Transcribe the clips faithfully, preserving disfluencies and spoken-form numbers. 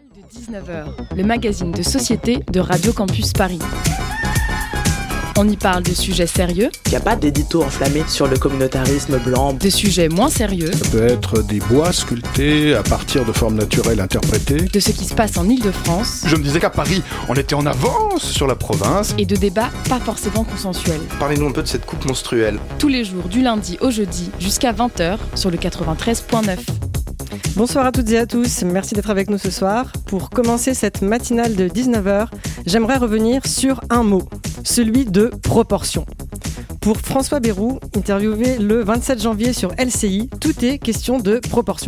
De dix-neuf heures, le magazine de société de Radio Campus Paris. On y parle de sujets sérieux. Il n'y a pas d'édito enflammé sur le communautarisme blanc. De sujets moins sérieux. Ça peut être des bois sculptés à partir de formes naturelles interprétées. De ce qui se passe en Île-de-France. Je me disais qu'à Paris, on était en avance sur la province. Et de débats pas forcément consensuels. Parlez-nous un peu de cette coupe menstruelle. Tous les jours, du lundi au jeudi, jusqu'à vingt heures, sur le quatre-vingt-treize neuf. Bonsoir à toutes et à tous, merci d'être avec nous ce soir. Pour commencer cette matinale de dix-neuf heures, j'aimerais revenir sur un mot, celui de proportion. Pour François Bayrou, interviewé le vingt-sept janvier sur L C I, tout est question de proportion.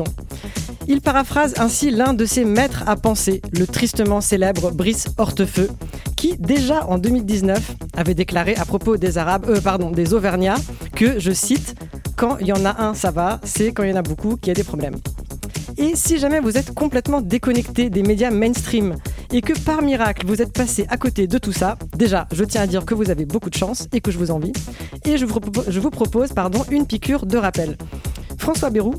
Il paraphrase ainsi l'un de ses maîtres à penser, le tristement célèbre Brice Hortefeux, qui déjà en deux mille dix-neuf avait déclaré à propos des Arabes, euh, pardon, des Auvergnats, que, je cite, « Quand il y en a un, ça va, c'est quand il y en a beaucoup qu'il y a des problèmes ». Et si jamais vous êtes complètement déconnecté des médias mainstream et que par miracle vous êtes passé à côté de tout ça, déjà je tiens à dire que vous avez beaucoup de chance et que je vous envie. Et je vous propose, je vous propose pardon, une piqûre de rappel. François Bayrou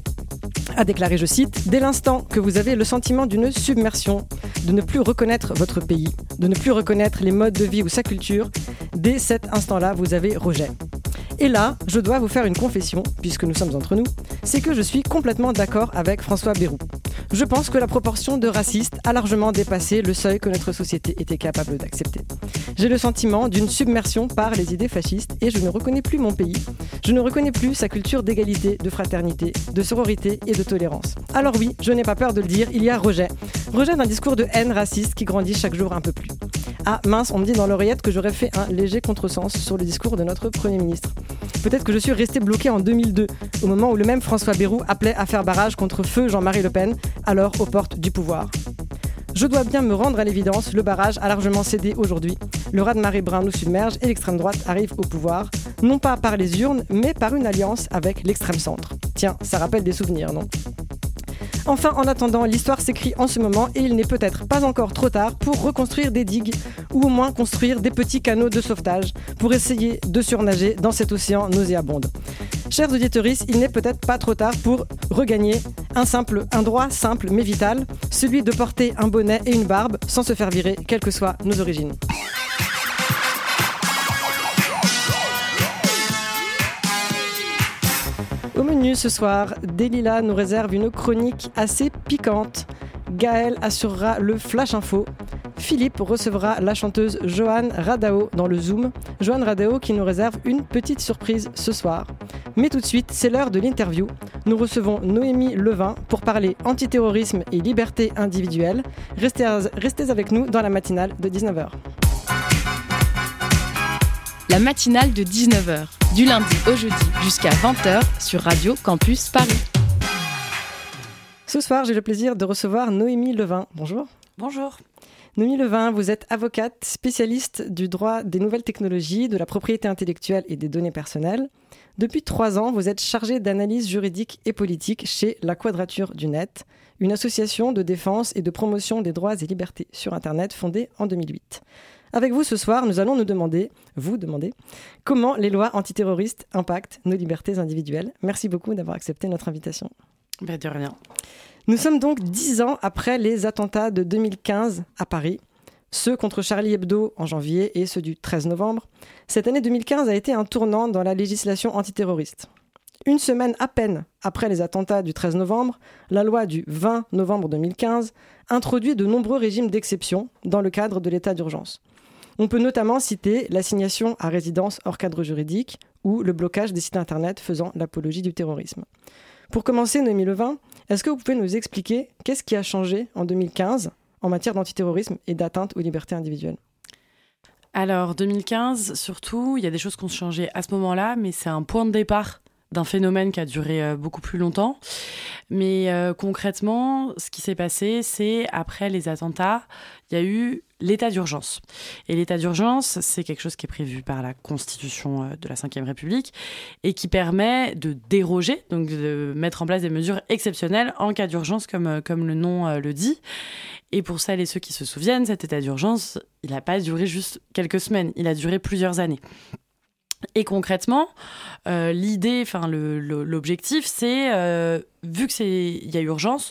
a déclaré, je cite, « Dès l'instant que vous avez le sentiment d'une submersion, de ne plus reconnaître votre pays, de ne plus reconnaître les modes de vie ou sa culture, dès cet instant-là vous avez rejet. » Et là, je dois vous faire une confession, puisque nous sommes entre nous, c'est que je suis complètement d'accord avec François Bayrou. Je pense que la proportion de racistes a largement dépassé le seuil que notre société était capable d'accepter. J'ai le sentiment d'une submersion par les idées fascistes et je ne reconnais plus mon pays. Je ne reconnais plus sa culture d'égalité, de fraternité, de sororité et de tolérance. Alors oui, je n'ai pas peur de le dire, il y a rejet. Rejet d'un discours de haine raciste qui grandit chaque jour un peu plus. Ah mince, on me dit dans l'oreillette que j'aurais fait un léger contresens sur le discours de notre Premier ministre. Peut-être que je suis resté bloqué en deux mille deux, au moment où le même François Bayrou appelait à faire barrage contre feu Jean-Marie Le Pen, alors aux portes du pouvoir. Je dois bien me rendre à l'évidence, le barrage a largement cédé aujourd'hui. Le raz-de-marée brun nous submerge et l'extrême droite arrive au pouvoir, non pas par les urnes, mais par une alliance avec l'extrême centre. Tiens, ça rappelle des souvenirs, non ? Enfin, en attendant, l'histoire s'écrit en ce moment et il n'est peut-être pas encore trop tard pour reconstruire des digues ou au moins construire des petits canaux de sauvetage pour essayer de surnager dans cet océan nauséabond. Chers auditeurs, il n'est peut-être pas trop tard pour regagner un, simple, un droit simple mais vital, celui de porter un bonnet et une barbe sans se faire virer, quelles que soient nos origines. Au menu ce soir, Delilah nous réserve une chronique assez piquante. Gaël assurera le Flash Info. Philippe recevra la chanteuse Joanne Radao dans le Zoom. Joanne Radao qui nous réserve une petite surprise ce soir. Mais tout de suite, c'est l'heure de l'interview. Nous recevons Noémie Levin pour parler antiterrorisme et liberté individuelle. Restez, restez avec nous dans la matinale de dix-neuf heures. La matinale de dix-neuf heures, du lundi au jeudi jusqu'à vingt heures sur Radio Campus Paris. Ce soir, j'ai le plaisir de recevoir Noémie Levin. Bonjour. Bonjour. Noémie Levin, vous êtes avocate, spécialiste du droit des nouvelles technologies, de la propriété intellectuelle et des données personnelles. Depuis trois ans, vous êtes chargée d'analyse juridique et politique chez La Quadrature du Net, une association de défense et de promotion des droits et libertés sur Internet fondée en deux mille huit. Avec vous ce soir, nous allons nous demander, vous demander, comment les lois antiterroristes impactent nos libertés individuelles. Merci beaucoup d'avoir accepté notre invitation. Bah de rien. Nous sommes donc dix ans après les attentats de deux mille quinze à Paris, ceux contre Charlie Hebdo en janvier et ceux du treize novembre. Cette année deux mille quinze a été un tournant dans la législation antiterroriste. Une semaine à peine après les attentats du treize novembre, la loi du vingt novembre deux mille quinze introduit de nombreux régimes d'exception dans le cadre de l'état d'urgence. On peut notamment citer l'assignation à résidence hors cadre juridique ou le blocage des sites internet faisant l'apologie du terrorisme. Pour commencer, Noémie Levin, est-ce que vous pouvez nous expliquer qu'est-ce qui a changé en deux mille quinze en matière d'antiterrorisme et d'atteinte aux libertés individuelles ? Alors, deux mille quinze, surtout, il y a des choses qui ont changé à ce moment-là, mais c'est un point de départ d'un phénomène qui a duré euh, beaucoup plus longtemps. Mais euh, concrètement, ce qui s'est passé, c'est après les attentats, il y a eu l'état d'urgence. Et l'état d'urgence, c'est quelque chose qui est prévu par la Constitution euh, de la cinquième République et qui permet de déroger, donc de mettre en place des mesures exceptionnelles en cas d'urgence, comme, euh, comme le nom euh, le dit. Et pour celles et ceux qui se souviennent, cet état d'urgence, il n'a pas duré juste quelques semaines, il a duré plusieurs années. Et concrètement, euh, l'idée, enfin le, le, l'objectif, c'est, euh, vu qu'il y a urgence,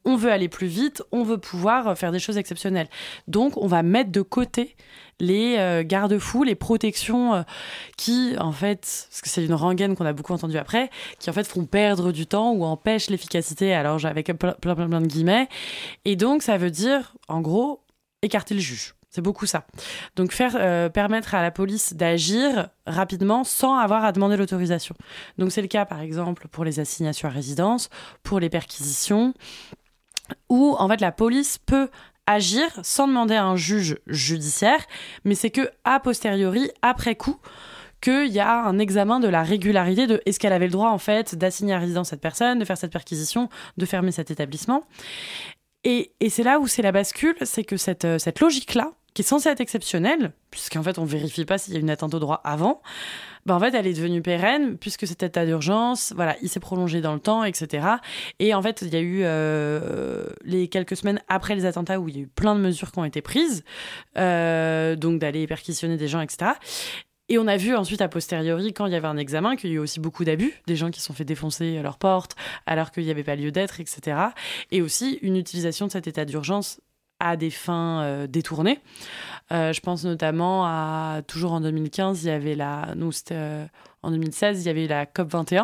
on veut aller plus vite, on veut pouvoir faire des choses exceptionnelles. Donc, on va mettre de côté les euh, garde-fous, les protections euh, qui, en fait, parce que c'est une rengaine qu'on a beaucoup entendue après, qui, en fait, font perdre du temps ou empêchent l'efficacité, alors avec plein, plein, plein, plein de guillemets. Et donc, ça veut dire, en gros, écarter le juge. C'est beaucoup ça. Donc, faire euh, permettre à la police d'agir rapidement sans avoir à demander l'autorisation. Donc, c'est le cas, par exemple, pour les assignations à résidence, pour les perquisitions, où, en fait, la police peut agir sans demander à un juge judiciaire, mais c'est que a posteriori, après coup, qu'il y a un examen de la régularité de est-ce qu'elle avait le droit, en fait, d'assigner à résidence cette personne, de faire cette perquisition, de fermer cet établissement. Et, et c'est là où c'est la bascule, c'est que cette, cette logique-là, qui est censée être exceptionnelle, puisqu'en fait on ne vérifie pas s'il y a une atteinte au droit avant, ben en fait elle est devenue pérenne, puisque cet état d'urgence, voilà, il s'est prolongé dans le temps, et cetera. Et en fait il y a eu euh, les quelques semaines après les attentats où il y a eu plein de mesures qui ont été prises, euh, donc d'aller perquisitionner des gens, et cetera. Et on a vu ensuite, a posteriori, quand il y avait un examen, qu'il y a eu aussi beaucoup d'abus, des gens qui se sont fait défoncer à leur porte alors qu'il n'y avait pas lieu d'être, et cetera. Et aussi une utilisation de cet état d'urgence à des fins euh, détournées. Euh, je pense notamment à, toujours en deux mille quinze, il y avait la, nous c'était euh, en deux mille seize, il y avait la C O P vingt et un.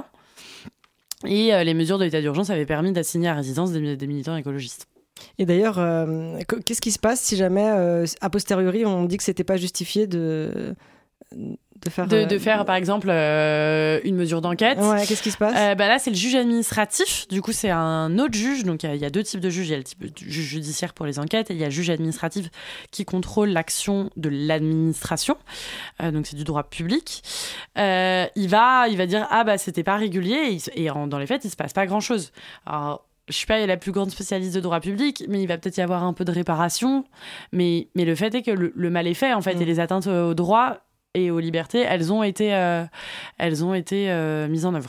Et euh, les mesures de l'état d'urgence avaient permis d'assigner à résidence des, des militants écologistes. Et d'ailleurs, euh, qu'est-ce qui se passe si jamais, euh, a posteriori, on dit que c'était pas justifié de... De faire, de, euh, de faire par exemple euh, une mesure d'enquête. Ouais, qu'est-ce qui se passe euh, bah Là, c'est le juge administratif. Du coup, c'est un autre juge. Donc, il y, y a deux types de juges. Il y a le type de juge judiciaire pour les enquêtes et il y a le juge administratif qui contrôle l'action de l'administration. Euh, donc, c'est du droit public. Euh, il, va, il va dire « Ah, bah, c'était pas régulier. » Et, et en, dans les faits, il se passe pas grand-chose. Alors, je suis pas la plus grande spécialiste de droit public, mais il va peut-être y avoir un peu de réparation. Mais, mais le fait est que le, le mal est fait, en fait, mmh. et les atteintes au droit et aux libertés, elles ont été, euh, elles ont été euh, mises en œuvre.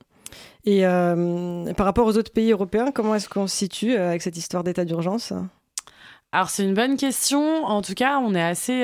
Et euh, par rapport aux autres pays européens, comment est-ce qu'on se situe avec cette histoire d'état d'urgence ? Alors, c'est une bonne question. En tout cas, on est assez,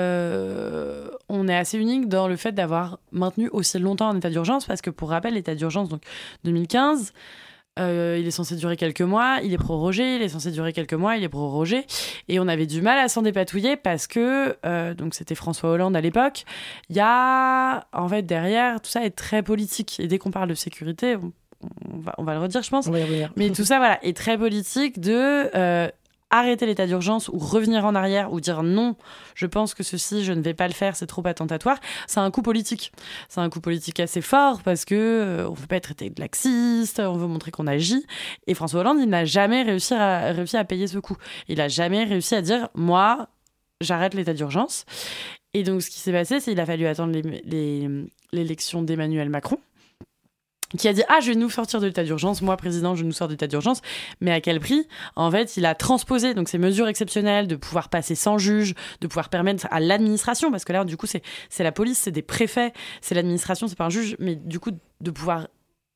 euh, on est assez unique dans le fait d'avoir maintenu aussi longtemps un état d'urgence, parce que, pour rappel, l'état d'urgence, donc deux mille quinze... Euh, il est censé durer quelques mois, il est prorogé, il est censé durer quelques mois, il est prorogé. Et on avait du mal à s'en dépatouiller parce que, euh, donc c'était François Hollande à l'époque, il y a, en fait, derrière, tout ça est très politique. Et dès qu'on parle de sécurité, on, on, va, on va le redire, je pense. On va y revenir. Mais tout ça, voilà, est très politique de... Euh, arrêter l'état d'urgence ou revenir en arrière ou dire non, je pense que ceci, je ne vais pas le faire, c'est trop attentatoire, c'est un coup politique. C'est un coup politique assez fort parce que euh, on ne veut pas être traité de laxiste, on veut montrer qu'on agit. Et François Hollande, il n'a jamais réussi à, réussi à payer ce coup. Il n'a jamais réussi à dire, moi, j'arrête l'état d'urgence. Et donc, ce qui s'est passé, c'est qu'il a fallu attendre les, les, l'élection d'Emmanuel Macron, qui a dit « Ah, je vais nous sortir de l'état d'urgence, moi, président, je nous sors de l'état d'urgence. » Mais à quel prix ? En fait, il a transposé donc, ces mesures exceptionnelles de pouvoir passer sans juge, de pouvoir permettre à l'administration, parce que là, du coup, c'est, c'est la police, c'est des préfets, c'est l'administration, c'est pas un juge, mais du coup, de pouvoir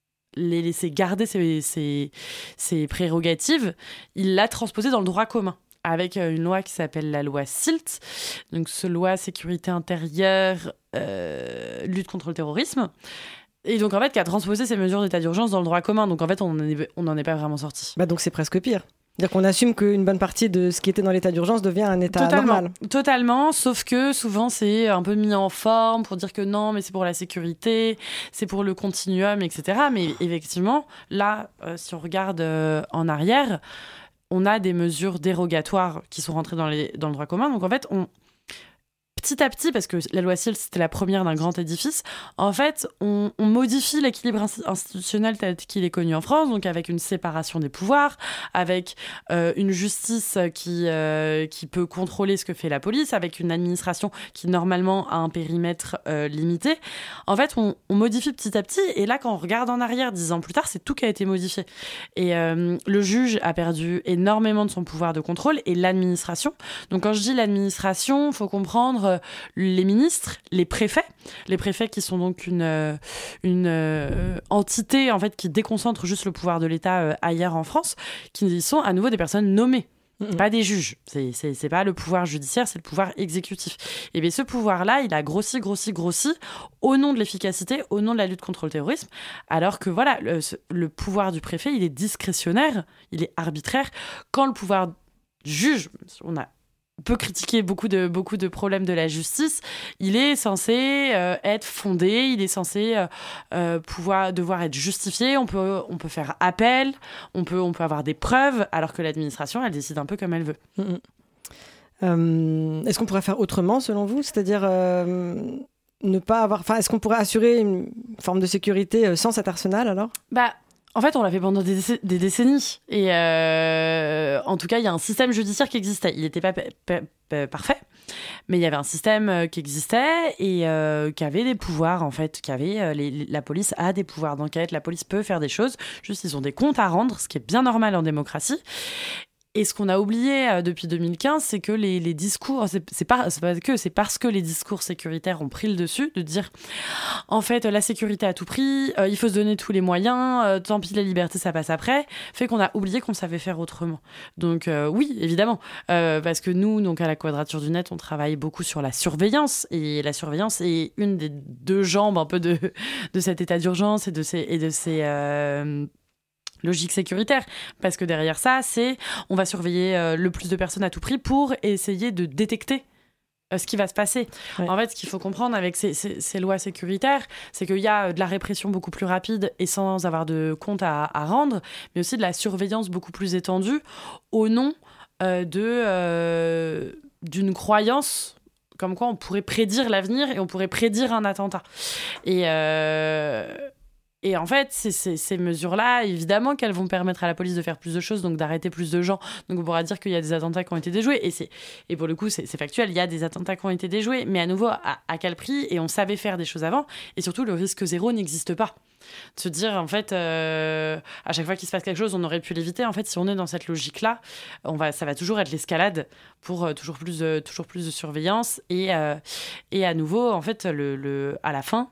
les laisser garder ces, ces, ces prérogatives, il l'a transposé dans le droit commun, avec une loi qui s'appelle la loi S I L T, donc ce loi sécurité intérieure, euh, lutte contre le terrorisme. Et donc, en fait, qui a transposé ces mesures d'état d'urgence dans le droit commun. Donc, en fait, on n'en est, est pas vraiment sorti. Bah donc, c'est presque pire. C'est-à-dire qu'on assume qu'une bonne partie de ce qui était dans l'état d'urgence devient un état totalement, normal. Totalement, sauf que souvent, c'est un peu mis en forme pour dire que non, mais c'est pour la sécurité, c'est pour le continuum, et cetera. Mais effectivement, là, euh, si on regarde euh, en arrière, on a des mesures dérogatoires qui sont rentrées dans, les, dans le droit commun. Donc, en fait, on... petit à petit, parce que la loi S I L T, c'était la première d'un grand édifice, en fait, on, on modifie l'équilibre institutionnel tel qu'il est connu en France, donc avec une séparation des pouvoirs, avec euh, une justice qui, euh, qui peut contrôler ce que fait la police, avec une administration qui, normalement, a un périmètre euh, limité. En fait, on, on modifie petit à petit, et là, quand on regarde en arrière, dix ans plus tard, c'est tout qui a été modifié. Et euh, le juge a perdu énormément de son pouvoir de contrôle, et l'administration. Donc, quand je dis l'administration, il faut comprendre les ministres, les préfets, les préfets qui sont donc une, une euh, entité en fait qui déconcentre juste le pouvoir de l'État euh, ailleurs en France, qui sont à nouveau des personnes nommées. Mmh. Pas des juges. C'est, c'est, c'est pas le pouvoir judiciaire, c'est le pouvoir exécutif. Et bien ce pouvoir-là, il a grossi, grossi, grossi au nom de l'efficacité, au nom de la lutte contre le terrorisme, alors que voilà, le, le pouvoir du préfet, il est discrétionnaire, il est arbitraire. Quand le pouvoir du juge, on a On peut critiquer beaucoup de, beaucoup de problèmes de la justice, il est censé euh, être fondé, il est censé euh, euh, pouvoir, devoir être justifié, on peut, on peut faire appel, on peut, on peut avoir des preuves, alors que l'administration, elle décide un peu comme elle veut. Mmh. Euh, est-ce qu'on pourrait faire autrement, selon vous ? C'est-à-dire euh, ne pas avoir... Enfin, est-ce qu'on pourrait assurer une forme de sécurité sans cet arsenal, alors ? Bah... En fait, on l'a fait pendant des, déc- des décennies. Et euh, en tout cas, il y a un système judiciaire qui existait. Il n'était pas pa- pa- pa- parfait, mais il y avait un système qui existait et euh, qui avait des pouvoirs, en fait. Qui avait, euh, les, la police a des pouvoirs d'enquête, la police peut faire des choses. Juste, ils ont des comptes à rendre, ce qui est bien normal en démocratie. Et ce qu'on a oublié euh, depuis deux mille quinze, c'est que les, les discours, c'est, c'est, pas, c'est pas que, c'est parce que les discours sécuritaires ont pris le dessus, de dire, en fait, la sécurité à tout prix, euh, il faut se donner tous les moyens, euh, tant pis la liberté, ça passe après, fait qu'on a oublié qu'on savait faire autrement. Donc euh, oui, évidemment, euh, parce que nous, donc à la Quadrature du Net, on travaille beaucoup sur la surveillance, et la surveillance est une des deux jambes un peu de, de cet état d'urgence et de ces... Et de ces euh, logique sécuritaire, parce que derrière ça, c'est on va surveiller euh, le plus de personnes à tout prix pour essayer de détecter euh, ce qui va se passer. Ouais. En fait, ce qu'il faut comprendre avec ces, ces, ces lois sécuritaires, c'est qu'il y a de la répression beaucoup plus rapide et sans avoir de compte à, à rendre, mais aussi de la surveillance beaucoup plus étendue au nom euh, de, euh, d'une croyance comme quoi on pourrait prédire l'avenir et on pourrait prédire un attentat. Et... Euh Et en fait, c'est, c'est, ces mesures-là, évidemment qu'elles vont permettre à la police de faire plus de choses, donc d'arrêter plus de gens. Donc on pourra dire qu'il y a des attentats qui ont été déjoués. Et, c'est, et pour le coup, c'est, c'est factuel, il y a des attentats qui ont été déjoués. Mais à nouveau, à, à quel prix ? Et on savait faire des choses avant. Et surtout, le risque zéro n'existe pas. De se dire, en fait, euh, à chaque fois qu'il se passe quelque chose, on aurait pu l'éviter. En fait, si on est dans cette logique-là, on va, ça va toujours être l'escalade pour euh, toujours, plus, euh, toujours plus de surveillance. Et, euh, et à nouveau, en fait, le, le, à la fin...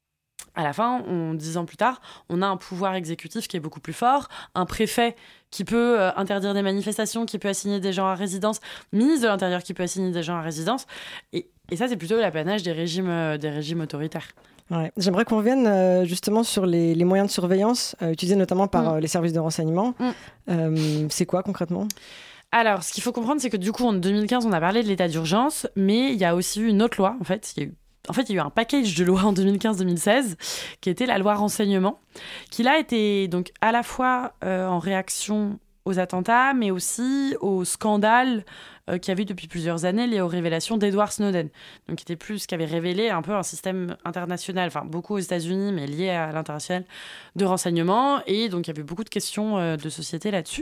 À la fin, on, dix ans plus tard, on a un pouvoir exécutif qui est beaucoup plus fort, un préfet qui peut euh, interdire des manifestations, qui peut assigner des gens à résidence, ministre de l'Intérieur qui peut assigner des gens à résidence. Et, et ça, c'est plutôt l'apanage des régimes, euh, des régimes autoritaires. Ouais. J'aimerais qu'on revienne euh, justement sur les, les moyens de surveillance euh, utilisés notamment par mmh. euh, les services de renseignement. Mmh. Euh, c'est quoi concrètement ? Alors, ce qu'il faut comprendre, c'est que du coup, en deux mille quinze, on a parlé de l'état d'urgence, mais il y a aussi eu une autre loi, en fait. Il y a eu En fait, il y a eu un package de lois en deux mille quinze deux mille seize qui était la loi renseignement, qui là était donc à la fois euh, en réaction aux attentats, mais aussi aux scandales euh, qu'il y avait depuis plusieurs années liés aux révélations d'Edward Snowden, donc qui était plus, qui avait révélé un peu un système international, enfin beaucoup aux États-Unis, mais lié à l'international de renseignement, et donc il y avait beaucoup de questions euh, de société là-dessus.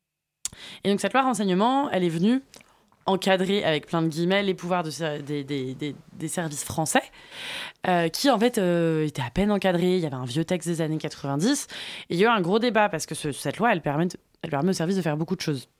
Et donc cette loi renseignement, elle est venue encadrer, avec plein de guillemets, les pouvoirs de, des, des, des, des services français, euh, qui en fait euh, étaient à peine encadrés. Il y avait un vieux texte des années quatre-vingt-dix, et il y a eu un gros débat, parce que ce, cette loi, elle permet, de, elle permet aux services de faire beaucoup de choses.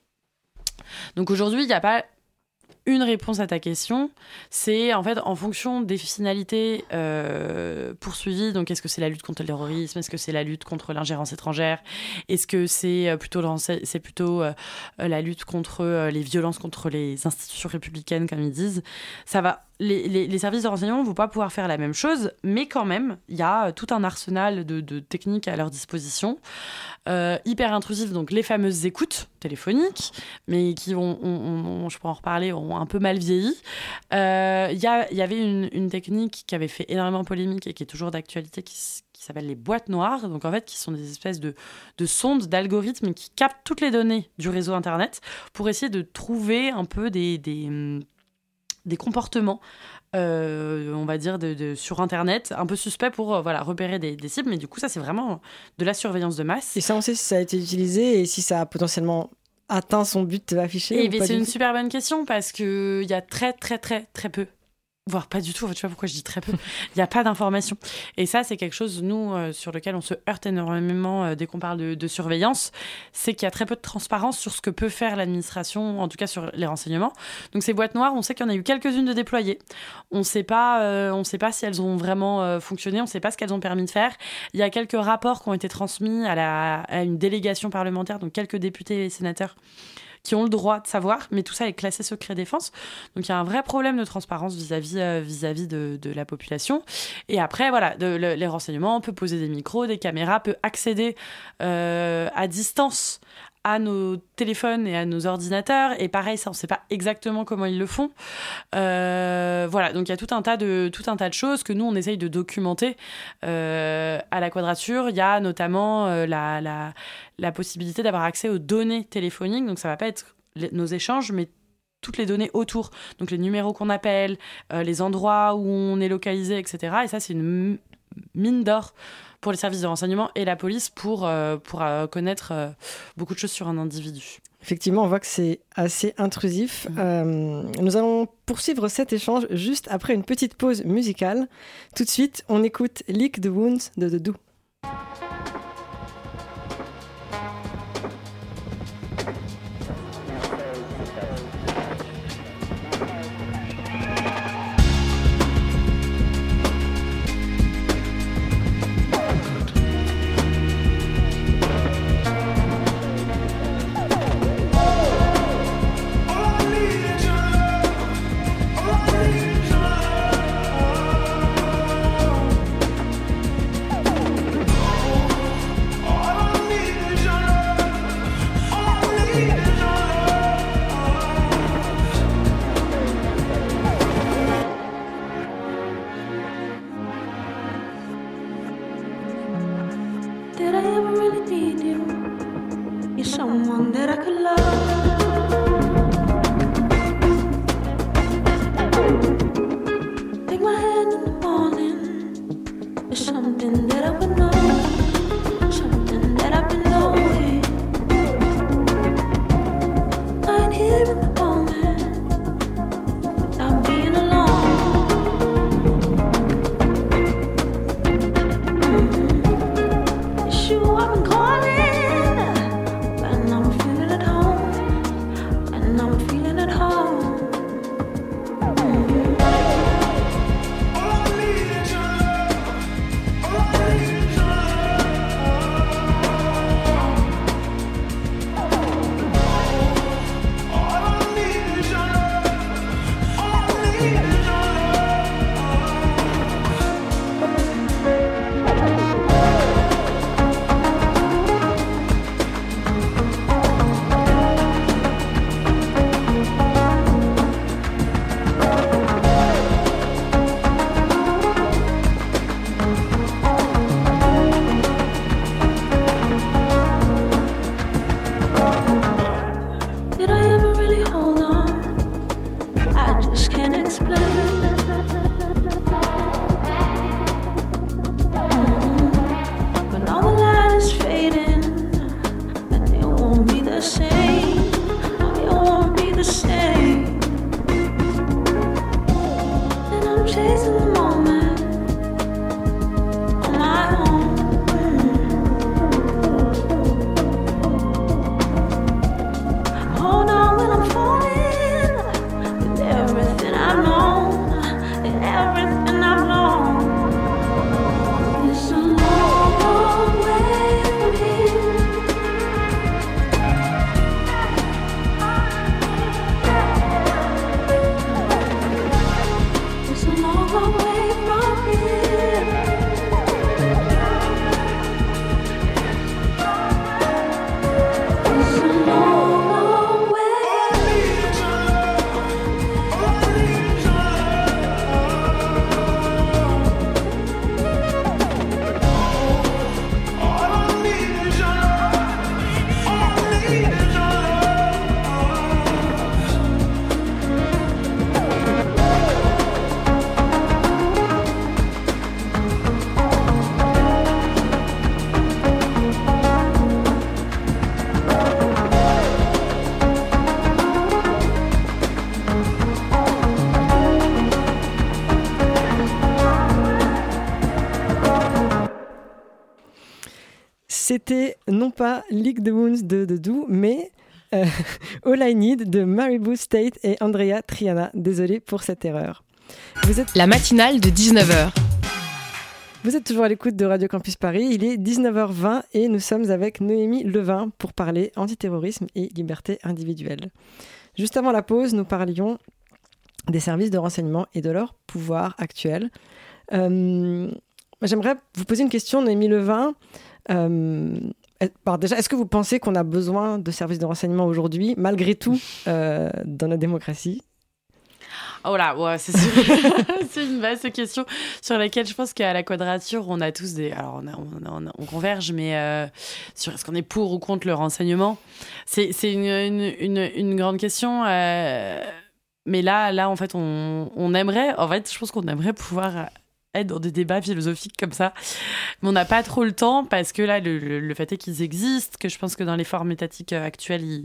Donc aujourd'hui, il n'y a pas une réponse à ta question, c'est en fait en fonction des finalités euh, poursuivies. Donc est-ce que c'est la lutte contre le terrorisme, est-ce que c'est la lutte contre l'ingérence étrangère, est-ce que c'est plutôt, c'est plutôt euh, la lutte contre euh, les violences contre les institutions républicaines, comme ils disent. Ça va, les, les, les services de renseignement ne vont pas pouvoir faire la même chose, mais quand même, il y a tout un arsenal de, de techniques à leur disposition, euh, hyper intrusifs, donc les fameuses écoutes téléphoniques, mais qui ont, on, on, je pourrais en reparler, ont un peu mal vieilli. Il euh, y, a, y avait une, une technique qui avait fait énormément polémique et qui est toujours d'actualité, qui, qui s'appelle les boîtes noires, donc en fait qui sont des espèces de, de sondes, d'algorithmes qui captent toutes les données du réseau Internet pour essayer de trouver un peu des, des, des comportements Euh, on va dire de, de, sur Internet, un peu suspect pour euh, voilà, repérer des, des cibles, mais du coup ça c'est vraiment de la surveillance de masse. Et ça on sait si ça a été utilisé et si ça a potentiellement atteint son but affiché. Et bien, c'est une super bonne question, parce qu'il y a très très très très peu, voire pas du tout, je sais pas pourquoi je dis très peu, il n'y a pas d'informations. Et ça, c'est quelque chose, nous, euh, sur lequel on se heurte énormément euh, dès qu'on parle de, de surveillance, c'est qu'il y a très peu de transparence sur ce que peut faire l'administration, en tout cas sur les renseignements. Donc ces boîtes noires, on sait qu'il y en a eu quelques-unes de déployées. On sait pas, euh, on sait pas si elles ont vraiment euh, fonctionné, on ne sait pas ce qu'elles ont permis de faire. Il y a quelques rapports qui ont été transmis à, la, à une délégation parlementaire, donc quelques députés et sénateurs, qui ont le droit de savoir, mais tout ça est classé secret défense. Donc il y a un vrai problème de transparence vis-à-vis, euh, vis-à-vis de, de la population. Et après, voilà, de, le, les renseignements, on peut poser des micros, des caméras, peut accéder euh, à distance à nos téléphones et à nos ordinateurs. Et pareil, ça, on ne sait pas exactement comment ils le font. Euh, voilà, donc il y a tout un tas de, tout un tas de choses que nous, on essaye de documenter euh, à la Quadrature. Il y a notamment euh, la, la, la possibilité d'avoir accès aux données téléphoniques. Donc ça ne va pas être les, nos échanges, mais toutes les données autour. Donc les numéros qu'on appelle, euh, les endroits où on est localisé, et cetera. Et ça, c'est une mine d'or pour les services de renseignement et la police pour, euh, pour euh, connaître euh, beaucoup de choses sur un individu. Effectivement, on voit que c'est assez intrusif. Mmh. Euh, nous allons poursuivre cet échange juste après une petite pause musicale. Tout de suite, on écoute Lick the Wounds de The Do. C'était non pas Lick the Wounds de The Do, mais euh, All I Need de Maribou State et Andrea Triana. Désolée pour cette erreur. Vous êtes la matinale de dix-neuf heures. Vous êtes toujours à l'écoute de Radio Campus Paris, il est dix-neuf heures vingt et nous sommes avec Noémie Levin pour parler antiterrorisme et liberté individuelle. Juste avant la pause, nous parlions des services de renseignement et de leur pouvoir actuel. Euh, j'aimerais vous poser une question, Noémie Levin. Euh, alors déjà, est-ce que vous pensez qu'on a besoin de services de renseignement aujourd'hui, malgré tout, euh, dans notre démocratie ? Oh là, ouais, c'est sûr. C'est une vaste question sur laquelle je pense qu'à la Quadrature, on a tous des... Alors, on, a, on, a, on converge, mais euh, sur est-ce qu'on est pour ou contre le renseignement ? C'est, c'est une, une, une, une grande question. Euh, mais là, là, en fait, on, on aimerait... En fait, je pense qu'on aimerait pouvoir être dans des débats philosophiques comme ça. Mais on n'a pas trop le temps parce que là, le, le, le fait est qu'ils existent, que je pense que dans les formes étatiques actuelles, ils...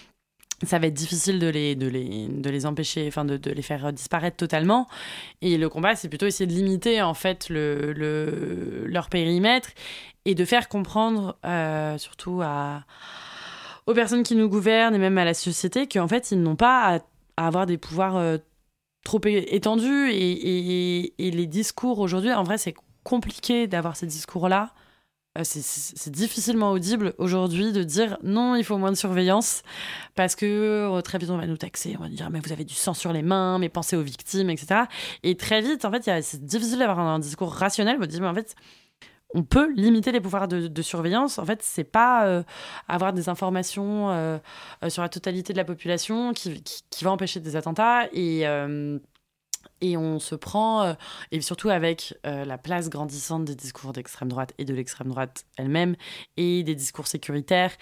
ça va être difficile de les, de les, de les empêcher, enfin de, de les faire disparaître totalement. Et le combat, c'est plutôt essayer de limiter en fait le, le, leur périmètre et de faire comprendre, euh, surtout à, aux personnes qui nous gouvernent et même à la société, qu'en fait, ils n'ont pas à, à avoir des pouvoirs euh, trop étendus. Et, et, et les discours aujourd'hui, en vrai, c'est compliqué d'avoir ces discours-là. C'est, c'est, c'est difficilement audible aujourd'hui de dire non, il faut moins de surveillance parce que très vite on va nous taxer, on va nous dire mais vous avez du sang sur les mains, mais pensez aux victimes, et cetera. Et très vite, en fait, y a, c'est difficile d'avoir un, un discours rationnel. On dit mais en fait, on peut limiter les pouvoirs de, de surveillance. En fait, c'est pas euh, avoir des informations euh, euh, sur la totalité de la population qui, qui, qui va empêcher des attentats et euh, Et on se prend, euh, et surtout avec euh, la place grandissante des discours d'extrême droite et de l'extrême droite elle-même, et des discours sécuritaires,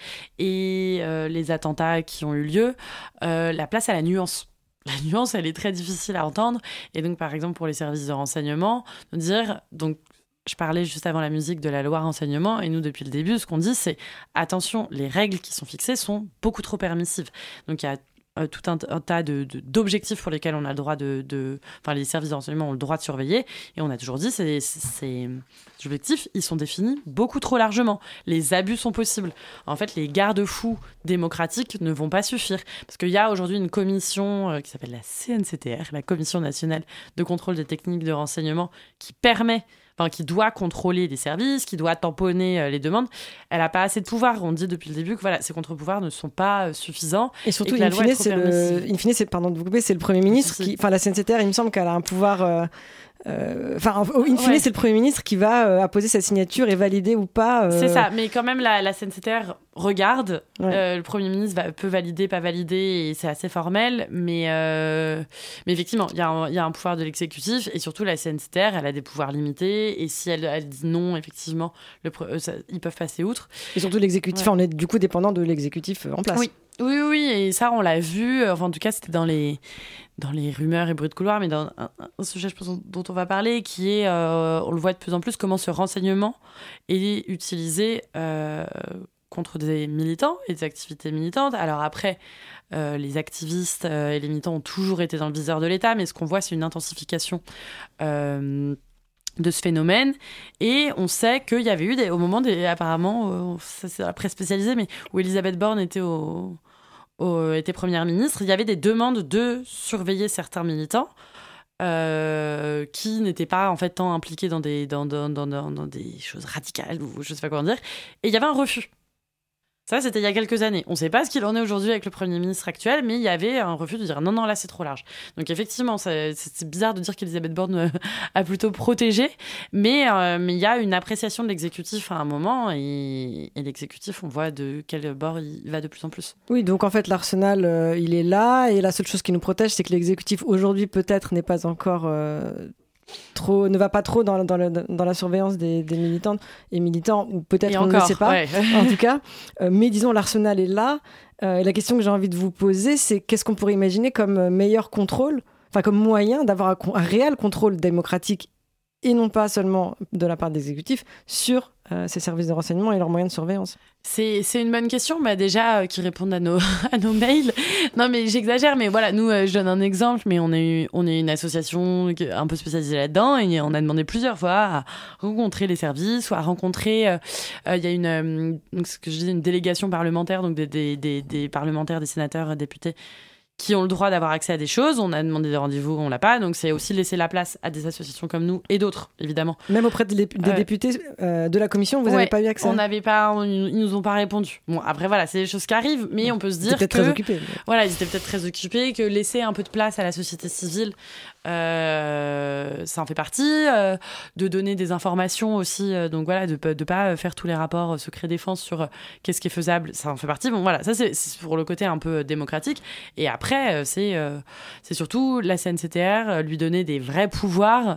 et euh, les attentats qui ont eu lieu, euh, la place à la nuance. La nuance, elle est très difficile à entendre. Et donc, par exemple, pour les services de renseignement, de dire... donc, je parlais juste avant la musique de la loi renseignement, et nous, depuis le début, ce qu'on dit, c'est attention, les règles qui sont fixées sont beaucoup trop permissives. Donc, il y a Euh, tout un, un tas de, de, d'objectifs pour lesquels on a le droit de, de... Enfin, les services de renseignement ont le droit de surveiller. Et on a toujours dit, ces, ces objectifs, ils sont définis beaucoup trop largement. Les abus sont possibles. En fait, les garde-fous démocratiques ne vont pas suffire. Parce qu'il y a aujourd'hui une commission euh, qui s'appelle la C N C T R, la Commission nationale de contrôle des techniques de renseignement, qui permet... Enfin, qui doit contrôler les services, qui doit tamponner euh, les demandes, elle n'a pas assez de pouvoir. On dit depuis le début que voilà, ces contre-pouvoirs ne sont pas euh, suffisants. Et surtout, et que la in, loi fine, est trop c'est le, in fine, c'est, pardon de vous couper, c'est le Premier ministre qui... Enfin, la C N C T R, il me semble qu'elle a un pouvoir... Euh... Enfin, euh, in fine, ouais. C'est le Premier ministre qui va euh, apposer sa signature et valider ou pas. Euh... C'est ça, mais quand même, la, la C N C T R regarde. Ouais. Euh, le Premier ministre va, peut valider, pas valider, et c'est assez formel. Mais, euh... mais effectivement, il y, y a un pouvoir de l'exécutif, et surtout, la C N C T R, elle a des pouvoirs limités. Et si elle, elle dit non, effectivement, le, euh, ça, ils peuvent passer outre. Et surtout, l'exécutif, ouais. On est du coup dépendant de l'exécutif en place. Oui. Oui, oui, et ça, on l'a vu. Enfin, en tout cas, c'était dans les, dans les rumeurs et bruits de couloir, mais dans un, un sujet, je pense, dont on va parler, qui est, euh, on le voit de plus en plus, comment ce renseignement est utilisé euh, contre des militants et des activités militantes. Alors après, euh, les activistes euh, et les militants ont toujours été dans le viseur de l'État, mais ce qu'on voit, c'est une intensification euh, de ce phénomène, et on sait qu'il y avait eu des, au moment des, apparemment, euh, ça c'est la presse spécialisée, mais où Elisabeth Borne était au Au, était première ministre, il y avait des demandes de surveiller certains militants euh, qui n'étaient pas en fait tant impliqués dans des, dans, dans, dans, dans, dans des choses radicales ou je sais pas comment dire, et il y avait un refus. Ça, c'était il y a quelques années. On ne sait pas ce qu'il en est aujourd'hui avec le Premier ministre actuel, mais il y avait un refus de dire non, non, là, c'est trop large. Donc, effectivement, c'est, c'est bizarre de dire qu'Elisabeth Borne a plutôt protégé, mais euh, mais il y a une appréciation de l'exécutif à un moment, et, et l'exécutif, on voit de quel bord il va de plus en plus. Oui, donc en fait, l'arsenal, euh, il est là, et la seule chose qui nous protège, c'est que l'exécutif, aujourd'hui, peut-être, n'est pas encore... Euh... Trop, ne va pas trop dans, dans, le, dans la surveillance des, des militantes et militants, ou peut-être et on encore, ne sait pas, ouais. En tout cas. Euh, mais disons, l'arsenal est là. Euh, et la question que j'ai envie de vous poser, c'est qu'est-ce qu'on pourrait imaginer comme meilleur contrôle, enfin comme moyen d'avoir un, un réel contrôle démocratique, et non pas seulement de la part des exécutifs, sur euh, ces services de renseignement et leurs moyens de surveillance. C'est, c'est une bonne question, bah déjà, euh, qui répondent à nos, à nos mails. Non, mais j'exagère, mais voilà, nous, euh, je donne un exemple, mais on est, on est une association un peu spécialisée là-dedans, et on a demandé plusieurs fois à rencontrer les services, ou à rencontrer... Il euh, euh, y a une, euh, ce que je disais, une délégation parlementaire, donc des, des, des, des parlementaires, des sénateurs, des députés, qui ont le droit d'avoir accès à des choses. On a demandé des rendez-vous, on l'a pas. Donc c'est aussi laisser la place à des associations comme nous et d'autres, évidemment. Même auprès des, des euh, députés euh, de la commission, vous n'avez ouais, pas eu accès? On n'avait pas, on, ils nous ont pas répondu. Bon, après voilà, c'est des choses qui arrivent, mais on peut se dire peut-être que très occupés. Mais... voilà, ils étaient peut-être très occupés, que laisser un peu de place à la société civile, euh, ça en fait partie. Euh, de donner des informations aussi, euh, donc voilà, de ne pas faire tous les rapports euh, secret défense sur euh, qu'est-ce qui est faisable, ça en fait partie. Bon voilà, ça c'est, c'est pour le côté un peu démocratique. Et après, euh, c'est, euh, c'est surtout la C N C T R, euh, lui donner des vrais pouvoirs.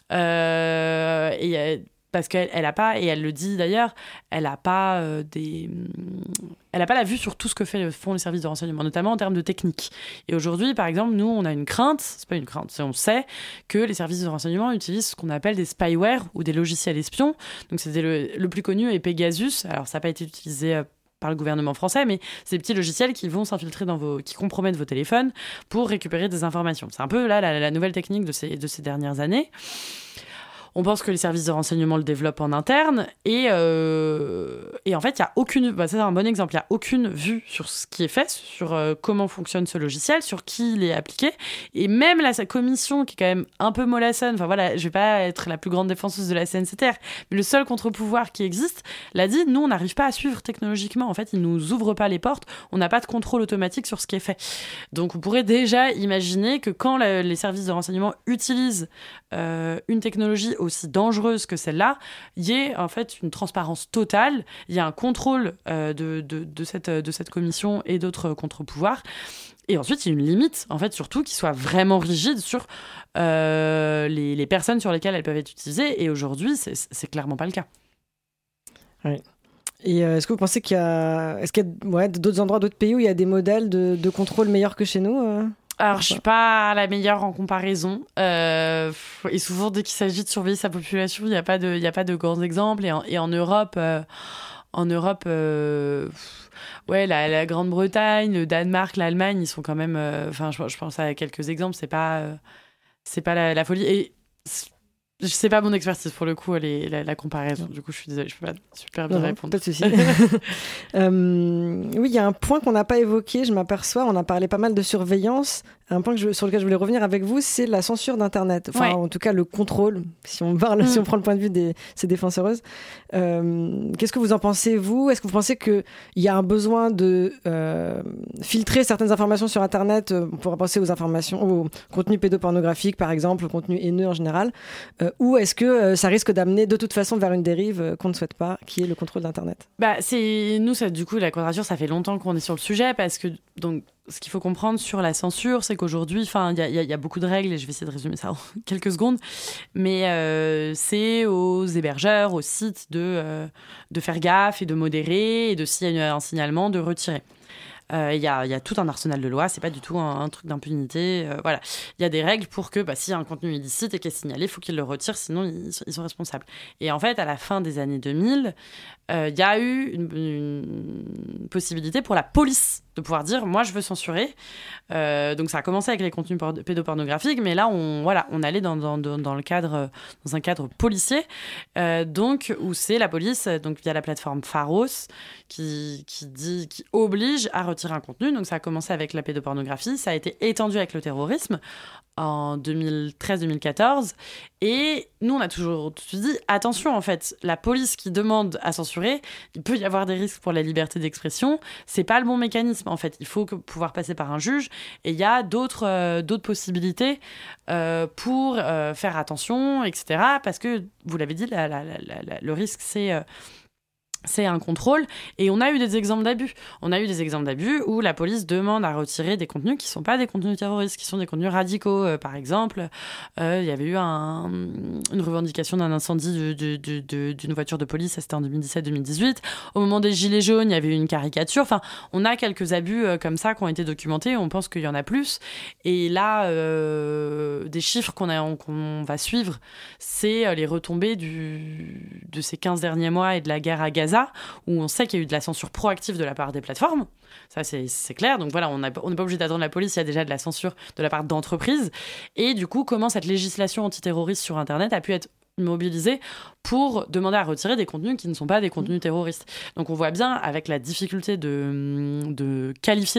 Euh, et euh, parce qu'elle elle a pas, et elle le dit d'ailleurs, elle a pas euh, des, elle a pas la vue sur tout ce que fait, font les services de renseignement, notamment en termes de technique. Et aujourd'hui, par exemple, nous, on a une crainte, c'est pas une crainte, c'est on sait que les services de renseignement utilisent ce qu'on appelle des spyware ou des logiciels espions. Donc c'était le, le plus connu est Pegasus. Alors ça n'a pas été utilisé euh, par le gouvernement français, mais c'est des petits logiciels qui vont s'infiltrer dans vos, qui compromettent vos téléphones pour récupérer des informations. C'est un peu là la, la nouvelle technique de ces, de ces dernières années. On pense que les services de renseignement le développent en interne et, euh, et en fait, il y a aucune, bah, c'est un bon exemple, il n'y a aucune vue sur ce qui est fait, sur euh, comment fonctionne ce logiciel, sur qui il est appliqué. Et même la sa commission, qui est quand même un peu mollassonne, enfin voilà, je ne vais pas être la plus grande défenseuse de la C N C T R, mais le seul contre-pouvoir qui existe l'a dit, nous, on n'arrive pas à suivre technologiquement. En fait, ils ne nous ouvrent pas les portes, on n'a pas de contrôle automatique sur ce qui est fait. Donc, on pourrait déjà imaginer que quand la, les services de renseignement utilisent euh, une technologie aussi dangereuse que celle-là, il y ait en fait une transparence totale, il y a un contrôle euh, de, de, de, cette, de cette commission et d'autres contre-pouvoirs. Et ensuite, il y a une limite, en fait, surtout, qui soit vraiment rigide sur euh, les, les personnes sur lesquelles elles peuvent être utilisées. Et aujourd'hui, c'est, c'est clairement pas le cas. Oui. Et euh, est-ce que vous pensez qu'il y a, est-ce qu'il y a ouais, d'autres endroits, d'autres pays où il y a des modèles de, de contrôle meilleurs que chez nous euh Alors, je suis pas la meilleure en comparaison. Euh, et souvent, dès qu'il s'agit de surveiller sa population, il n'y a pas de, il y a pas de grands exemples. Et en, et en Europe, euh, en Europe, euh, ouais, la, la Grande-Bretagne, le Danemark, l'Allemagne, ils sont quand même. Enfin, euh, je, je pense à quelques exemples. C'est pas, euh, c'est pas la, la folie. Et je sais pas mon expertise pour le coup, les, la, la comparaison. Du coup, je suis désolée, je peux pas super bien non, répondre. Pas de souci. euh, oui, il y a un point qu'on n'a pas évoqué, je m'aperçois. On a parlé pas mal de surveillance. Un point que je, sur lequel je voulais revenir avec vous, c'est la censure d'Internet. Enfin, ouais. En tout cas, le contrôle, si on parle, mm. si on prend le point de vue de ces défenseuses. Euh, qu'est-ce que vous en pensez, vous ? Est-ce que vous pensez qu'il y a un besoin de euh, filtrer certaines informations sur Internet ? On pourrait penser aux informations, au contenu pédopornographique, par exemple, au contenu haineux en général. Euh, ou est-ce que euh, ça risque d'amener de toute façon vers une dérive euh, qu'on ne souhaite pas, qui est le contrôle d'Internet ? Bah, c'est... Nous, ça, du coup, la Quadrature, ça fait longtemps qu'on est sur le sujet, parce que donc, ce qu'il faut comprendre sur la censure, c'est qu'aujourd'hui, il y, y, y a beaucoup de règles, et je vais essayer de résumer ça en quelques secondes, mais euh, c'est aux hébergeurs, aux sites de, euh, de faire gaffe et de modérer, et de, s'il y a un signalement, de retirer. Il euh, y, y a tout un arsenal de lois, c'est pas du tout un, un truc d'impunité. Euh, voilà, il y a des règles pour que bah, s'il y a un contenu illicite et qui est signalé, il faut qu'ils le retirent, sinon ils, ils sont responsables. Et en fait, à la fin des années deux mille, il euh, y a eu une, une possibilité pour la police de pouvoir dire moi je veux censurer. Euh, donc ça a commencé avec les contenus por- pédopornographiques, mais là on voilà on allait dans dans dans le cadre dans un cadre policier, euh, donc où c'est la police donc via la plateforme Pharos qui qui dit qui oblige à retirer un contenu. Donc ça a commencé avec la pédopornographie, ça a été étendu avec le terrorisme en deux mille treize deux mille quatorze, et nous on a toujours dit attention, en fait la police qui demande à censurer, il peut y avoir des risques pour la liberté d'expression, c'est pas le bon mécanisme en fait, il faut que, pouvoir passer par un juge, et il y a d'autres, euh, d'autres possibilités euh, pour euh, faire attention, etc., parce que vous l'avez dit, la, la, la, la, le risque c'est euh, c'est un contrôle, et on a eu des exemples d'abus. On a eu des exemples d'abus où la police demande à retirer des contenus qui ne sont pas des contenus terroristes, qui sont des contenus radicaux. Euh, par exemple, euh, il y avait eu un, une revendication d'un incendie de, de, de, de, d'une voiture de police, ça c'était en deux mille dix-sept deux mille dix-huit. Au moment des Gilets jaunes, il y avait eu une caricature. Enfin, on a quelques abus euh, comme ça qui ont été documentés, on pense qu'il y en a plus. Et là, euh, des chiffres qu'on, a, qu'on va suivre, c'est euh, les retombées du, de ces quinze derniers mois et de la guerre à Gaza, où on sait qu'il y a eu de la censure proactive de la part des plateformes. Ça, c'est, c'est clair. Donc voilà, on n'est pas obligé d'attendre la police, il y a déjà de la censure de la part d'entreprises. Et du coup, comment cette législation antiterroriste sur Internet a pu être mobilisée pour demander à retirer des contenus qui ne sont pas des contenus terroristes. Donc on voit bien, avec la difficulté de, de qualifier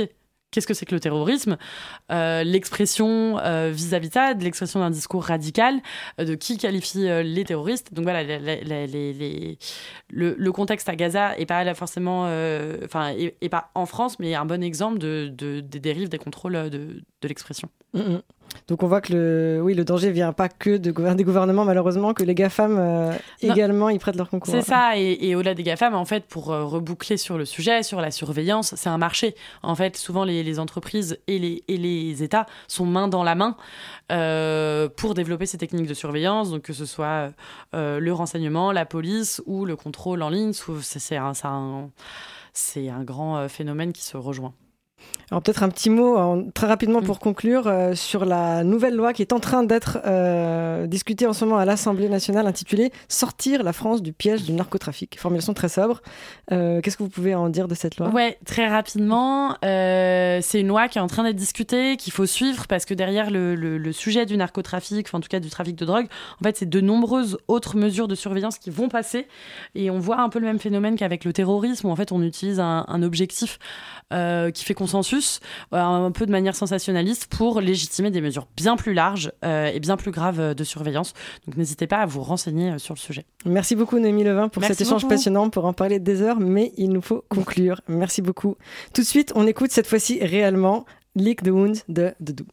qu'est-ce que c'est que le terrorisme, euh, l'expression euh, vis-à-vis de ça, de l'expression d'un discours radical, euh, de qui qualifie euh, les terroristes. Donc voilà, les, les, les, les, le, le contexte à Gaza est pas là forcément, enfin, euh, est, est pas en France, mais un bon exemple de, de, des dérives, des contrôles de, de l'expression. Mmh. Donc on voit que le, oui, le danger vient pas que de, des gouvernements, malheureusement, que les GAFAM euh, également y prêtent leur concours. C'est ça, et, et au-delà des GAFAM, en fait, pour euh, reboucler sur le sujet, sur la surveillance, c'est un marché. En fait, souvent les, les entreprises et les, et les États sont main dans la main euh, pour développer ces techniques de surveillance, donc que ce soit euh, le renseignement, la police ou le contrôle en ligne. C'est, c'est, un, c'est, un, c'est un grand phénomène qui se rejoint. Alors peut-être un petit mot en, très rapidement pour conclure euh, sur la nouvelle loi qui est en train d'être euh, discutée en ce moment à l'Assemblée nationale intitulée « Sortir la France du piège du narcotrafic ». Formulation très sobre. Euh, qu'est-ce que vous pouvez en dire de cette loi ? Ouais, très rapidement. Euh, c'est une loi qui est en train d'être discutée, qu'il faut suivre parce que derrière le, le, le sujet du narcotrafic, enfin en tout cas du trafic de drogue, en fait c'est de nombreuses autres mesures de surveillance qui vont passer et on voit un peu le même phénomène qu'avec le terrorisme où en fait on utilise un, un objectif euh, qui fait consensus, euh, un peu de manière sensationnaliste pour légitimer des mesures bien plus larges euh, et bien plus graves de surveillance. Donc n'hésitez pas à vous renseigner sur le sujet. Merci beaucoup Noémie Levin pour Merci cet échange beaucoup. passionnant, pour en parler des heures, mais il nous faut conclure. Merci beaucoup. Tout de suite, on écoute cette fois-ci réellement Lick the Wounds de The Do.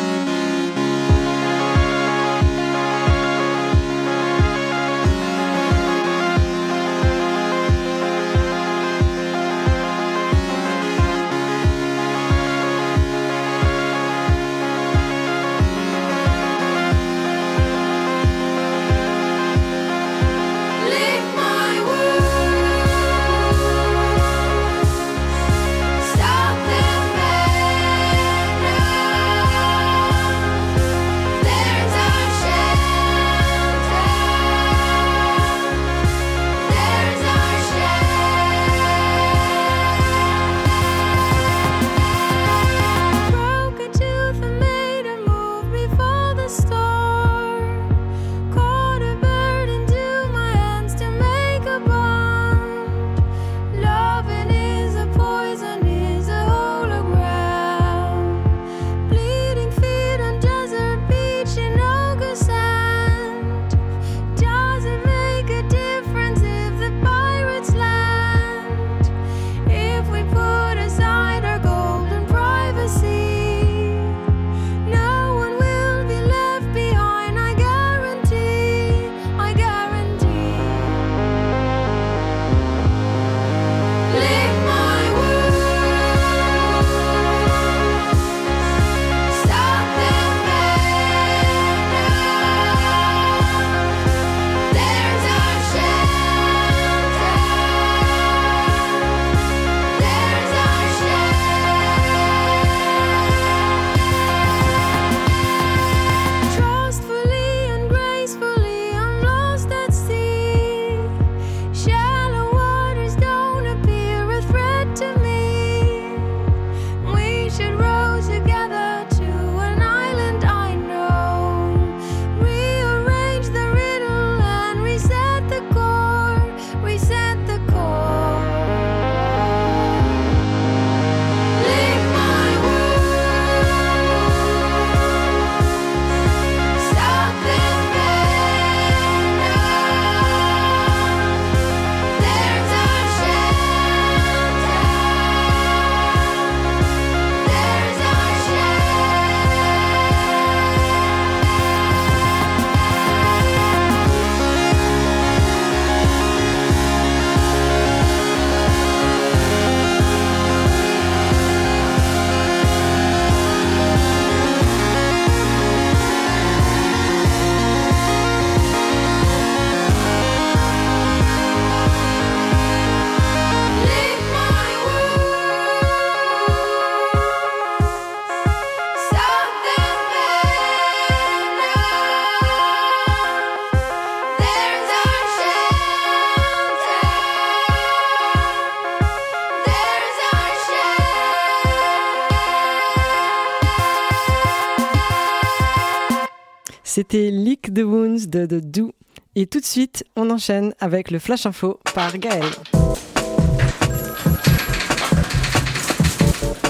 C'était Lick the Wounds de The Do. Et tout de suite, on enchaîne avec le Flash Info par Gaël.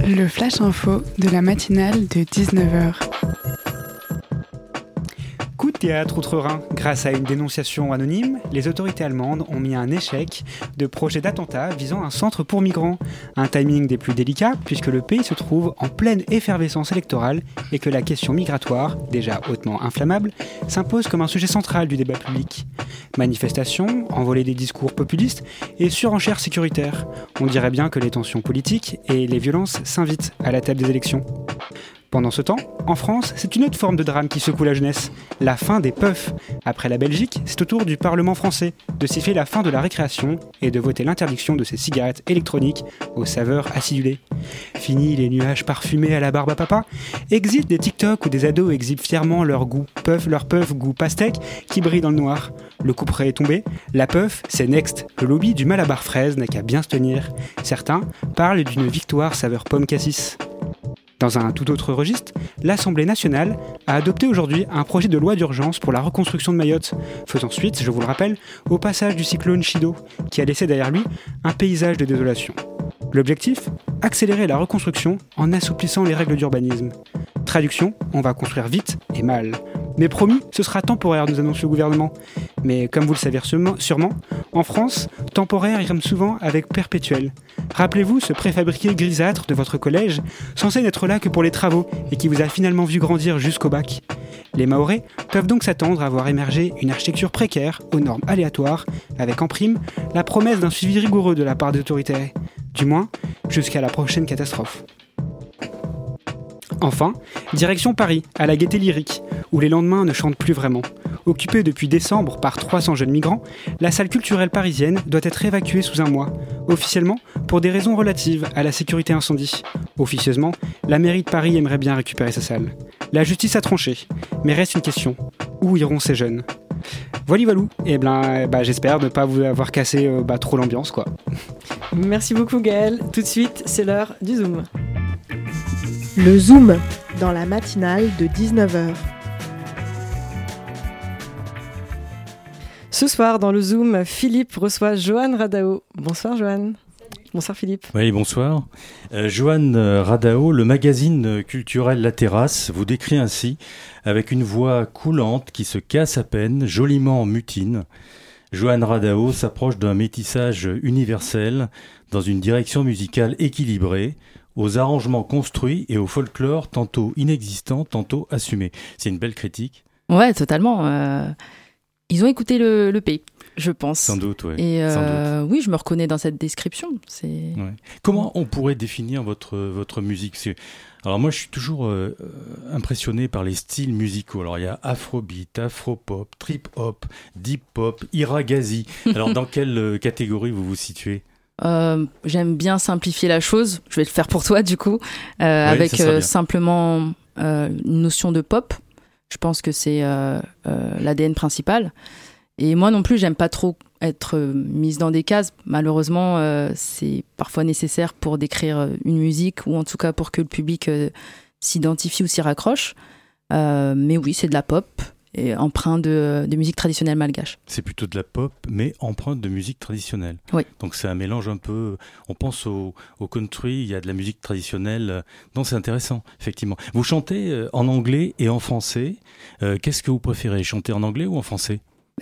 Le Flash Info de la matinale de dix-neuf heures. Coup de théâtre outre-Rhin. Grâce à une dénonciation anonyme, les autorités allemandes ont mis un échec de projet d'attentat visant un centre pour migrants. Un timing des plus délicats puisque le pays se trouve en pleine effervescence électorale et que la question migratoire, déjà hautement inflammable, s'impose comme un sujet central du débat public. Manifestations, envolées des discours populistes et surenchères sécuritaires. On dirait bien que les tensions politiques et les violences s'invitent à la table des élections. Pendant ce temps, en France, c'est une autre forme de drame qui secoue la jeunesse, la fin des puffs. Après la Belgique, c'est au tour du Parlement français de siffler la fin de la récréation et de voter l'interdiction de ces cigarettes électroniques aux saveurs acidulées. Fini les nuages parfumés à la barbe à papa. Exit des TikTok où des ados exhibent fièrement leur goût puff, leur puff goût pastèque qui brille dans le noir. Le couperet est tombé. La puff, c'est next. Le lobby du Malabar fraise n'a qu'à bien se tenir. Certains parlent d'une victoire saveur pomme cassis. Dans un tout autre registre, l'Assemblée nationale a adopté aujourd'hui un projet de loi d'urgence pour la reconstruction de Mayotte, faisant suite, je vous le rappelle, au passage du cyclone Chido, qui a laissé derrière lui un paysage de désolation. L'objectif ? Accélérer la reconstruction en assouplissant les règles d'urbanisme. Traduction, on va construire vite et mal. Mais promis, ce sera temporaire, nous annonce le gouvernement. Mais comme vous le savez sûrement, en France, temporaire rime souvent avec perpétuel. Rappelez-vous ce préfabriqué grisâtre de votre collège, censé n'être là que pour les travaux et qui vous a finalement vu grandir jusqu'au bac. Les Mahorais peuvent donc s'attendre à voir émerger une architecture précaire, aux normes aléatoires, avec en prime la promesse d'un suivi rigoureux de la part des autorités. Du moins, jusqu'à la prochaine catastrophe. Enfin, direction Paris, à la Gaîté Lyrique, où les lendemains ne chantent plus vraiment. Occupée depuis décembre par trois cents jeunes migrants, la salle culturelle parisienne doit être évacuée sous un mois. Officiellement, pour des raisons relatives à la sécurité incendie. Officieusement, la mairie de Paris aimerait bien récupérer sa salle. La justice a tranché, mais reste une question. Où iront ces jeunes ? Voilà, voilou. Et ben, bah, j'espère ne pas vous avoir cassé euh, bah, trop l'ambiance, quoi. Merci beaucoup Gaël. Tout de suite, c'est l'heure du Zoom. Le Zoom, dans la matinale de dix-neuf heures. Ce soir, dans le Zoom, Philippe reçoit Johan Radao. Bonsoir Johan. Bonsoir Philippe. Oui, bonsoir. Euh, Johan Radao, le magazine culturel La Terrasse, vous décrit ainsi, avec une voix coulante qui se casse à peine, joliment en mutine. Johan Radao s'approche d'un métissage universel dans une direction musicale équilibrée, aux arrangements construits et au folklore tantôt inexistant, tantôt assumé. C'est une belle critique. Ouais, totalement. Euh, ils ont écouté le, le P, je pense. Sans doute, oui. Et euh, Sans doute. oui, je me reconnais dans cette description. C'est... Ouais. Comment on pourrait définir votre, votre musique ? C'est... Alors moi, je suis toujours euh, impressionné par les styles musicaux. Alors il y a afrobeat, afropop, trip-hop, deep-pop, iragazi. Alors dans quelle euh, catégorie vous vous situez ? Euh, j'aime bien simplifier la chose, je vais le faire pour toi du coup, euh, oui, avec euh, simplement euh, une notion de pop. Je pense que c'est euh, euh, l'A D N principal. Et moi non plus, j'aime pas trop être euh, mise dans des cases. Malheureusement, euh, c'est parfois nécessaire pour décrire une musique ou en tout cas pour que le public euh, s'identifie ou s'y raccroche. Euh, mais oui, c'est de la pop. Et empreinte de, de musique traditionnelle malgache. C'est plutôt de la pop, mais empreinte de musique traditionnelle. Oui. Donc c'est un mélange un peu... On pense au, au country, il y a de la musique traditionnelle. Donc c'est intéressant, effectivement. Vous chantez en anglais et en français. Euh, qu'est-ce que vous préférez, chanter en anglais ou en français ?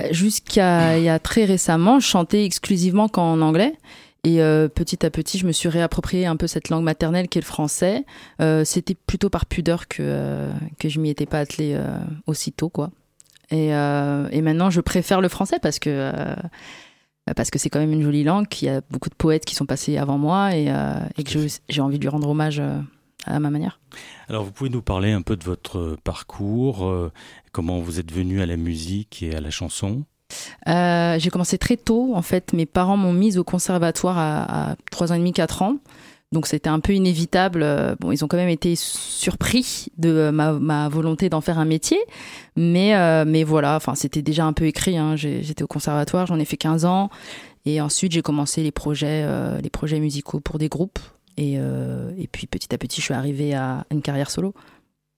Jusqu'à il y a très récemment, je chantais exclusivement qu'en anglais. Et euh, petit à petit, je me suis réapproprié un peu cette langue maternelle qu'est le français. Euh, c'était plutôt par pudeur que, euh, que je m'y étais pas attelée euh, aussitôt, quoi. Et, euh, et maintenant, je préfère le français parce que, euh, parce que c'est quand même une jolie langue, qu'il y a beaucoup de poètes qui sont passés avant moi et, euh, et que je, j'ai envie de lui rendre hommage euh, à ma manière. Alors, vous pouvez nous parler un peu de votre parcours, euh, comment vous êtes venu à la musique et à la chanson ? Euh, j'ai commencé très tôt, en fait. Mes parents m'ont mise au conservatoire à, à trois ans et demi, quatre ans. Donc c'était un peu inévitable. Bon, ils ont quand même été surpris de ma, ma volonté d'en faire un métier. Mais, euh, mais voilà, enfin, c'était déjà un peu écrit. Hein. J'ai, j'étais au conservatoire, j'en ai fait quinze ans. Et ensuite, j'ai commencé les projets, euh, les projets musicaux pour des groupes. Et, euh, et puis petit à petit, je suis arrivée à une carrière solo.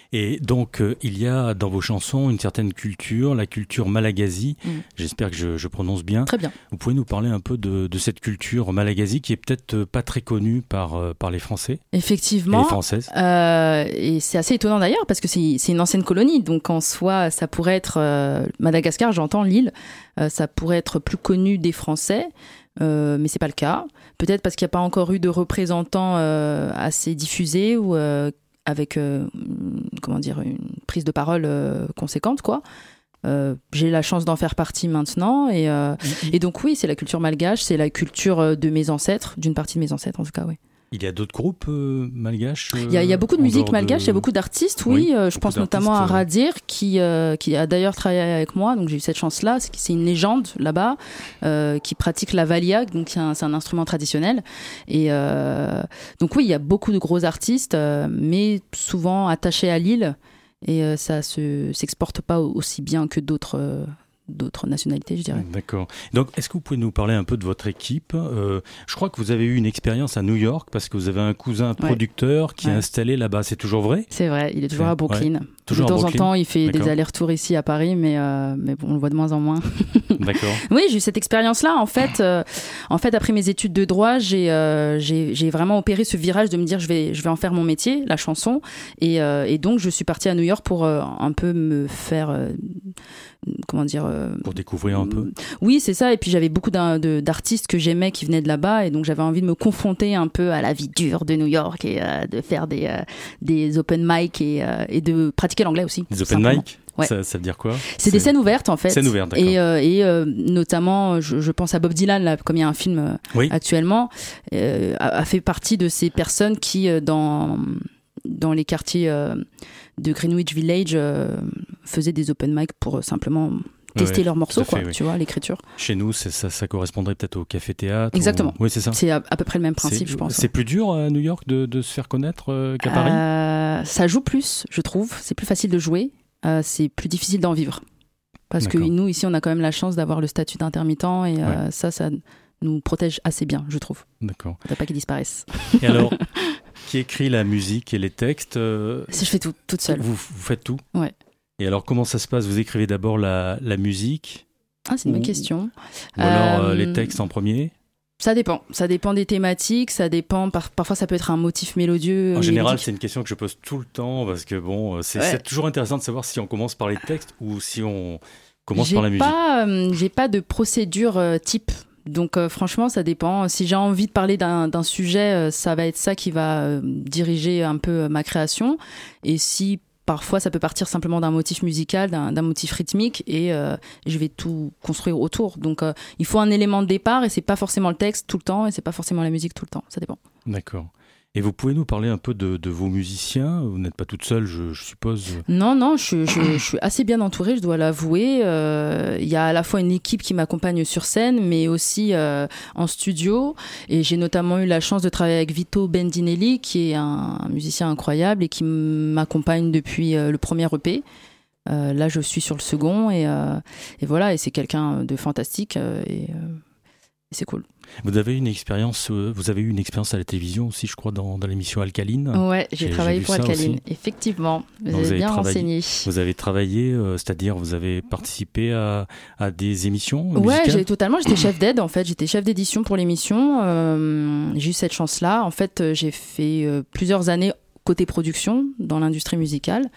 Et donc, euh, il y a dans vos chansons une certaine culture, la culture malagasy. Mmh. J'espère que je, je prononce bien. Très bien. Vous pouvez nous parler un peu de, de cette culture malagasy qui est peut-être pas très connue par, euh, par les Français. Effectivement. Et les Françaises. Euh, et c'est assez étonnant d'ailleurs parce que c'est, c'est une ancienne colonie. Donc, en soi, ça pourrait être... Euh, Madagascar, j'entends l'île, euh, ça pourrait être plus connu des Français. Euh, mais c'est pas le cas. Peut-être parce qu'il n'y a pas encore eu de représentants euh, assez diffusés ou... Euh, avec euh, comment dire, une prise de parole euh, conséquente, quoi. Euh, j'ai la chance d'en faire partie maintenant. Et, euh, mmh. et donc, oui, c'est la culture malgache, c'est la culture de mes ancêtres, d'une partie de mes ancêtres, en tout cas, oui. Il y a d'autres groupes euh, malgaches euh, il, y a, il y a beaucoup de musique malgache, de... il y a beaucoup d'artistes, oui. oui euh, je pense notamment à Radir, qui, euh, qui a d'ailleurs travaillé avec moi, donc j'ai eu cette chance-là. C'est, c'est une légende là-bas, euh, qui pratique la valiak, donc c'est un, c'est un instrument traditionnel. Et euh, donc oui, il y a beaucoup de gros artistes, euh, mais souvent attachés à l'île, et euh, ça ne s'exporte pas aussi bien que d'autres... Euh, d'autres nationalités, je dirais. D'accord. Donc, est-ce que vous pouvez nous parler un peu de votre équipe ? euh, Je crois que vous avez eu une expérience à New York parce que vous avez un cousin producteur ouais. qui ouais. est installé là-bas. C'est toujours vrai ? C'est vrai, il est toujours ouais. à Brooklyn. Ouais. Toujours de temps en, en temps, il fait D'accord. des allers-retours ici à Paris, mais, euh, mais bon, on le voit de moins en moins. D'accord. Oui, j'ai eu cette expérience-là. En fait, euh, en fait, après mes études de droit, j'ai, euh, j'ai, j'ai vraiment opéré ce virage de me dire je vais, je vais en faire mon métier, la chanson. Et, euh, et donc, je suis partie à New York pour euh, un peu me faire... Euh, comment dire euh, pour découvrir un peu. Oui, c'est ça. Et puis j'avais beaucoup de, d'artistes que j'aimais qui venaient de là-bas, et donc j'avais envie de me confronter un peu à la vie dure de New York et euh, de faire des euh, des open mic et euh, et de pratiquer l'anglais aussi. Des open mic. Ouais. Ça, ça veut dire quoi ? C'est, c'est des scènes ouvertes en fait. Scènes ouvertes, d'accord. Et, euh, et euh, notamment, je, je pense à Bob Dylan, là, comme il y a un film euh, oui. actuellement, euh, a, a fait partie de ces personnes qui euh, dans dans les quartiers euh, de Greenwich Village euh, faisaient des open mic pour euh, simplement tester ouais, leurs morceaux, fait, quoi, oui. tu vois, l'écriture. Chez nous, c'est, ça, ça correspondrait peut-être au café-théâtre. Exactement. Ou... Oui, c'est ça. C'est à, à peu près le même principe, c'est, je pense. C'est ouais. plus dur à New York de, de se faire connaître euh, qu'à Paris euh, Ça joue plus, je trouve. C'est plus facile de jouer. Euh, c'est plus difficile d'en vivre. Parce D'accord. que nous, ici, on a quand même la chance d'avoir le statut d'intermittent et euh, ouais. ça, ça nous protège assez bien, je trouve. D'accord. Il ne faut pas qu'ils disparaissent. Et alors, qui écrit la musique et les textes euh... Si je fais tout, toute seule. Vous, vous faites tout ? Ouais. Et alors, comment ça se passe ? Vous écrivez d'abord la, la musique ? Ah, c'est une bonne question. Ou alors euh, les textes en premier ? Ça dépend. Ça dépend des thématiques. Ça dépend. Par... Parfois, ça peut être un motif mélodieux. En général, mélodique. C'est une question que je pose tout le temps parce que bon, c'est, ouais. c'est toujours intéressant de savoir si on commence par les textes ou si on commence j'ai par la musique. Pas, euh, j'ai pas de procédure euh, type. Donc euh, franchement, ça dépend. Si j'ai envie de parler d'un, d'un sujet, euh, ça va être ça qui va euh, diriger un peu euh, ma création. Et si parfois, ça peut partir simplement d'un motif musical, d'un, d'un motif rythmique, et euh, je vais tout construire autour. Donc, euh, il faut un élément de départ, et c'est pas forcément le texte tout le temps, et c'est pas forcément la musique tout le temps. Ça dépend. D'accord. Et vous pouvez nous parler un peu de, de vos musiciens ? Vous n'êtes pas toute seule, je, je suppose. Non, non, je, je, je suis assez bien entourée, je dois l'avouer. Euh, il y a à la fois une équipe qui m'accompagne sur scène, mais aussi euh, en studio. Et j'ai notamment eu la chance de travailler avec Vito Bendinelli, qui est un, un musicien incroyable et qui m'accompagne depuis euh, le premier E P. Euh, là, je suis sur le second, et, euh, et voilà, et c'est quelqu'un de fantastique, euh, et, euh, et c'est cool. Vous avez une expérience, euh, vous avez eu une expérience à la télévision aussi, je crois, dans, dans l'émission Alcaline. Ouais, j'ai, j'ai travaillé j'ai pour Alcaline, aussi. Effectivement. Vous, vous avez, avez bien travaillé, renseigné. Vous avez travaillé, euh, c'est-à-dire vous avez participé à, à des émissions Ouais, musicales ? j'ai totalement. J'étais chef d'aide en fait. J'étais chef d'édition pour l'émission. Euh, j'ai eu cette chance-là. En fait, j'ai fait euh, plusieurs années côté production dans l'industrie musicale,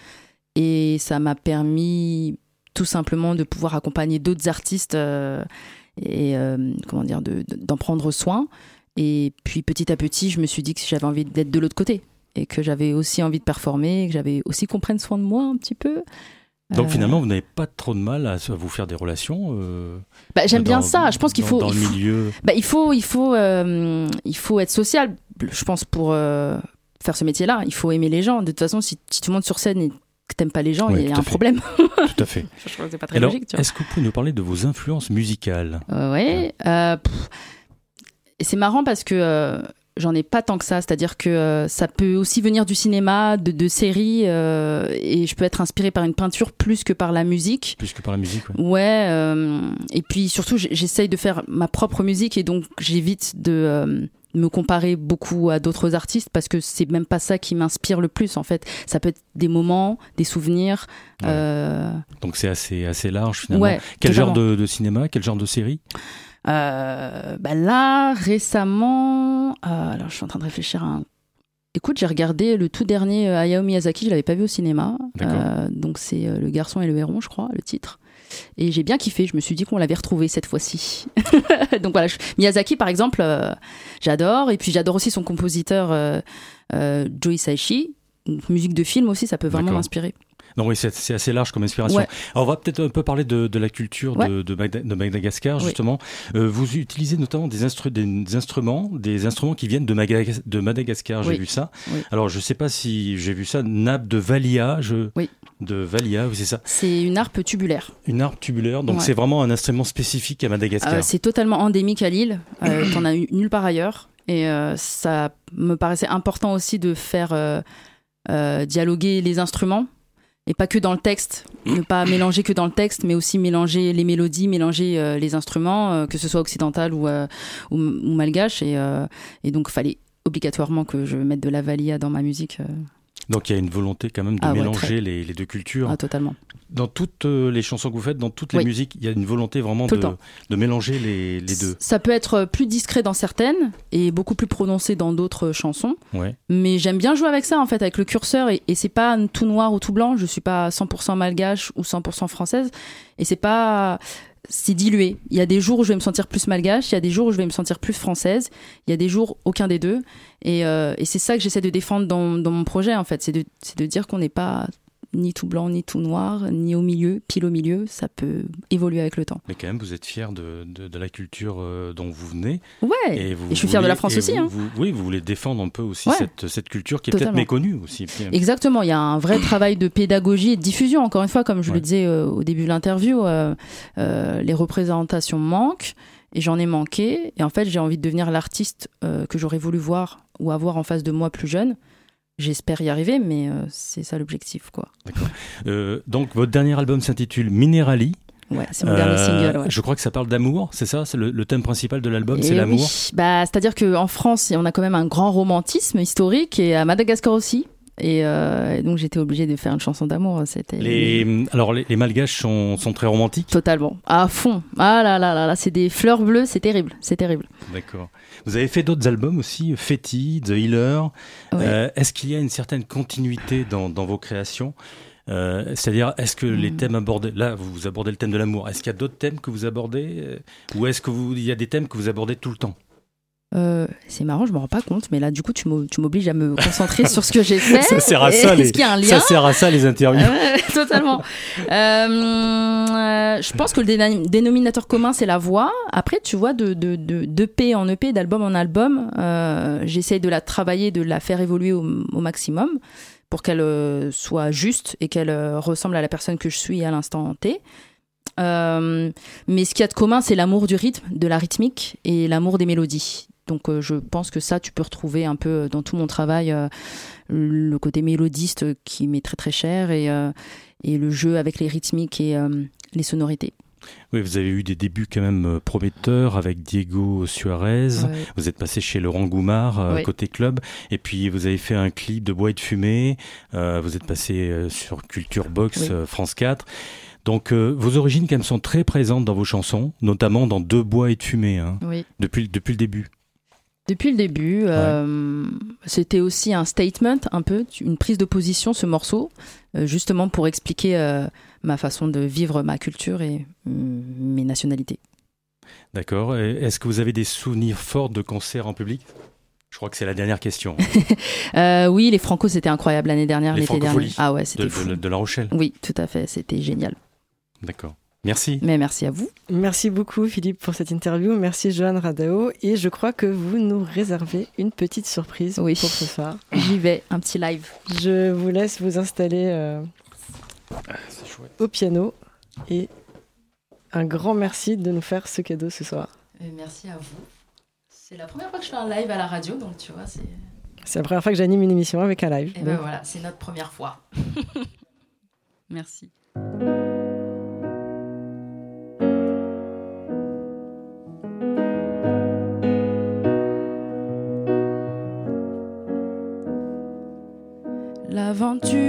et ça m'a permis tout simplement de pouvoir accompagner d'autres artistes. Euh, et euh, comment dire, de, de, d'en prendre soin. Et puis petit à petit, je me suis dit que j'avais envie d'être de l'autre côté, et que j'avais aussi envie de performer, et que j'avais aussi qu'on prenne soin de moi un petit peu. Donc euh... finalement, vous n'avez pas trop de mal à vous faire des relations euh, bah, J'aime dans, bien ça. Je pense qu'il dans, faut... Dans il le faut, milieu... Bah, il, faut, il, faut, euh, il faut être social, je pense, pour euh, faire ce métier-là. Il faut aimer les gens. De toute façon, si, si tout le monde sur scène... Et, que t'aimes pas les gens, ouais, il y a un fait. problème. Tout à fait. Je trouve que c'est pas très Alors, logique. Tu vois. Est-ce que vous pouvez nous parler de vos influences musicales ? euh, Ouais. Euh, et c'est marrant parce que euh, j'en ai pas tant que ça. C'est-à-dire que euh, ça peut aussi venir du cinéma, de, de séries, euh, et je peux être inspirée par une peinture plus que par la musique. Plus que par la musique, ouais. Ouais. Euh, et puis surtout, j'essaye de faire ma propre musique, et donc j'évite de... Euh, me comparer beaucoup à d'autres artistes parce que c'est même pas ça qui m'inspire le plus en fait. Ça peut être des moments, des souvenirs. Ouais. Euh... Donc c'est assez, assez large finalement. Ouais, quel totalement. genre de, de cinéma, quel genre de série? euh, bah Là, récemment, euh, alors je suis en train de réfléchir à un... Écoute, j'ai regardé le tout dernier euh, Hayao Miyazaki, je l'avais pas vu au cinéma. Euh, donc c'est euh, Le Garçon et le Héron, je crois, le titre. Et j'ai bien kiffé, je me suis dit qu'on l'avait retrouvé cette fois-ci. Donc voilà, je... Miyazaki par exemple, euh, j'adore. Et puis j'adore aussi son compositeur euh, euh, Joe Hisaishi. Musique de film aussi, ça peut vraiment D'accord. m'inspirer. Non, oui, c'est, c'est assez large comme inspiration. Ouais. Alors, on va peut-être un peu parler de, de la culture Ouais. de, de, Magda- de Madagascar, Oui. justement. Euh, vous utilisez notamment des, instru- des, des instruments, des instruments qui viennent de, Maga- de Madagascar. J'ai Oui. vu ça. Oui. Alors, je ne sais pas si j'ai vu ça. Nappe de Valia. Je... Oui. De Valia, oui, c'est ça. C'est une harpe tubulaire. Une harpe tubulaire. Donc, Ouais. c'est vraiment un instrument spécifique à Madagascar. Euh, c'est totalement endémique à l'île. Euh, t'en as eu nulle part ailleurs. Et euh, ça me paraissait important aussi de faire euh, euh, dialoguer les instruments. Et pas que dans le texte, ne pas mélanger que dans le texte, mais aussi mélanger les mélodies, mélanger euh, les instruments, euh, que ce soit occidental ou, euh, ou, ou malgache. Et, euh, et donc, il fallait obligatoirement que je mette de la valia dans ma musique. Euh. Donc, il y a une volonté quand même de Ah ouais, mélanger très. les, les deux cultures. Ah, totalement. Dans toutes euh, les chansons que vous faites, dans toutes les Oui. musiques, il y a une volonté vraiment Tout de, le temps. de mélanger les, les deux. Ça peut être plus discret dans certaines et beaucoup plus prononcé dans d'autres chansons. Ouais. Mais j'aime bien jouer avec ça, en fait, avec le curseur. Et, et c'est pas tout noir ou tout blanc. Je suis pas cent pour cent malgache ou cent pour cent française. Et c'est pas... C'est dilué. Il y a des jours où je vais me sentir plus malgache, il y a des jours où je vais me sentir plus française, il y a des jours aucun des deux. Et, euh, et c'est ça que j'essaie de défendre dans, dans mon projet, en fait. C'est de, c'est de dire qu'on n'est pas ni tout blanc, ni tout noir, ni au milieu, pile au milieu. Ça peut évoluer avec le temps. Mais quand même, vous êtes fier de, de, de la culture euh, dont vous venez. Ouais, et, vous et je suis fière de la France et aussi. Vous, Hein. vous, oui, vous voulez défendre un peu aussi Ouais. cette, cette culture qui est Totalement. peut-être méconnue aussi. Exactement, il y a un vrai travail de pédagogie et de diffusion. Encore une fois, comme je Ouais. le disais euh, au début de l'interview, euh, euh, les représentations manquent et j'en ai manqué. Et en fait, j'ai envie de devenir l'artiste euh, que j'aurais voulu voir ou avoir en face de moi plus jeune. J'espère y arriver, mais euh, c'est ça l'objectif, quoi. D'accord. Euh, donc, votre dernier album s'intitule Minerali. Ouais, c'est mon dernier single. Ouais. Je crois que ça parle d'amour, c'est ça? C'est le, le thème principal de l'album, Et c'est l'amour. Oui. Bah, c'est-à-dire qu'en France, on a quand même un grand romantisme historique et à Madagascar aussi. Et, euh, et donc j'étais obligée de faire une chanson d'amour. C'était Les, alors les, les Malgaches sont, sont très romantiques. Totalement, à fond. Ah là là là là, c'est des fleurs bleues, c'est terrible, c'est terrible. D'accord. Vous avez fait d'autres albums aussi, Fetty, The Healer. Ouais. Euh, est-ce qu'il y a une certaine continuité dans, dans vos créations? Euh, c'est-à-dire, est-ce que les thèmes abordés, là, vous abordez le thème de l'amour, est-ce qu'il y a d'autres thèmes que vous abordez, euh, ou est-ce que vous, il y a des thèmes que vous abordez tout le temps? Euh, c'est marrant, je me rends pas compte, mais là, du coup, tu m'o- tu m'obliges à me concentrer sur ce que j'ai fait. Ça sert à ça, les, Est-ce qu'il y a un lien? ça sert à ça, les interviews. Euh, totalement. Euh, euh, je pense que le déna- dénominateur commun, c'est la voix. Après, tu vois, de, de, de, d'E P en E P, d'album en album, euh, j'essaye de la travailler, de la faire évoluer au, au maximum pour qu'elle euh, soit juste et qu'elle euh, ressemble à la personne que je suis à l'instant T. Euh, mais ce qu'il y a de commun, c'est l'amour du rythme, de la rythmique et l'amour des mélodies. Donc euh, je pense que ça, tu peux retrouver un peu dans tout mon travail euh, le côté mélodiste qui m'est très très cher et, euh, et le jeu avec les rythmiques et euh, les sonorités. Oui, vous avez eu des débuts quand même prometteurs avec Diego Suarez. Ouais. Vous êtes passé chez Laurent Goumard, euh, Ouais. côté club. Et puis, vous avez fait un clip de Bois et de Fumée. Euh, vous êtes passé euh, sur Culture Box, Oui. euh, France quatre. Donc, euh, vos origines quand même sont très présentes dans vos chansons, notamment dans Deux Bois et de Fumée, hein, Oui. depuis, depuis le début. Depuis le début, euh, c'était aussi un statement, un peu, une prise de position, ce morceau, euh, justement pour expliquer euh, ma façon de vivre ma culture et euh, mes nationalités. D'accord. Et est-ce que vous avez des souvenirs forts de concerts en public? Je crois que c'est la dernière question. euh, oui, les Franco, c'était incroyable l'année dernière, Les l'été dernier. Francopholies Ah ouais, c'était de, fou. de, de La Rochelle. Oui, tout à fait, c'était génial. D'accord. Merci. Mais merci à vous. Merci beaucoup Philippe pour cette interview. Merci Joanne Radao. Et je crois que vous nous réservez une petite surprise Oui. pour ce soir. J'y vais, un petit live. Je vous laisse vous installer euh, au piano. Et un grand merci de nous faire ce cadeau ce soir. Et merci à vous. C'est la première fois que je fais un live à la radio, donc tu vois, c'est... C'est la première fois que j'anime une émission avec un live. Et ben donc. voilà, c'est notre première fois. Merci. l'aventure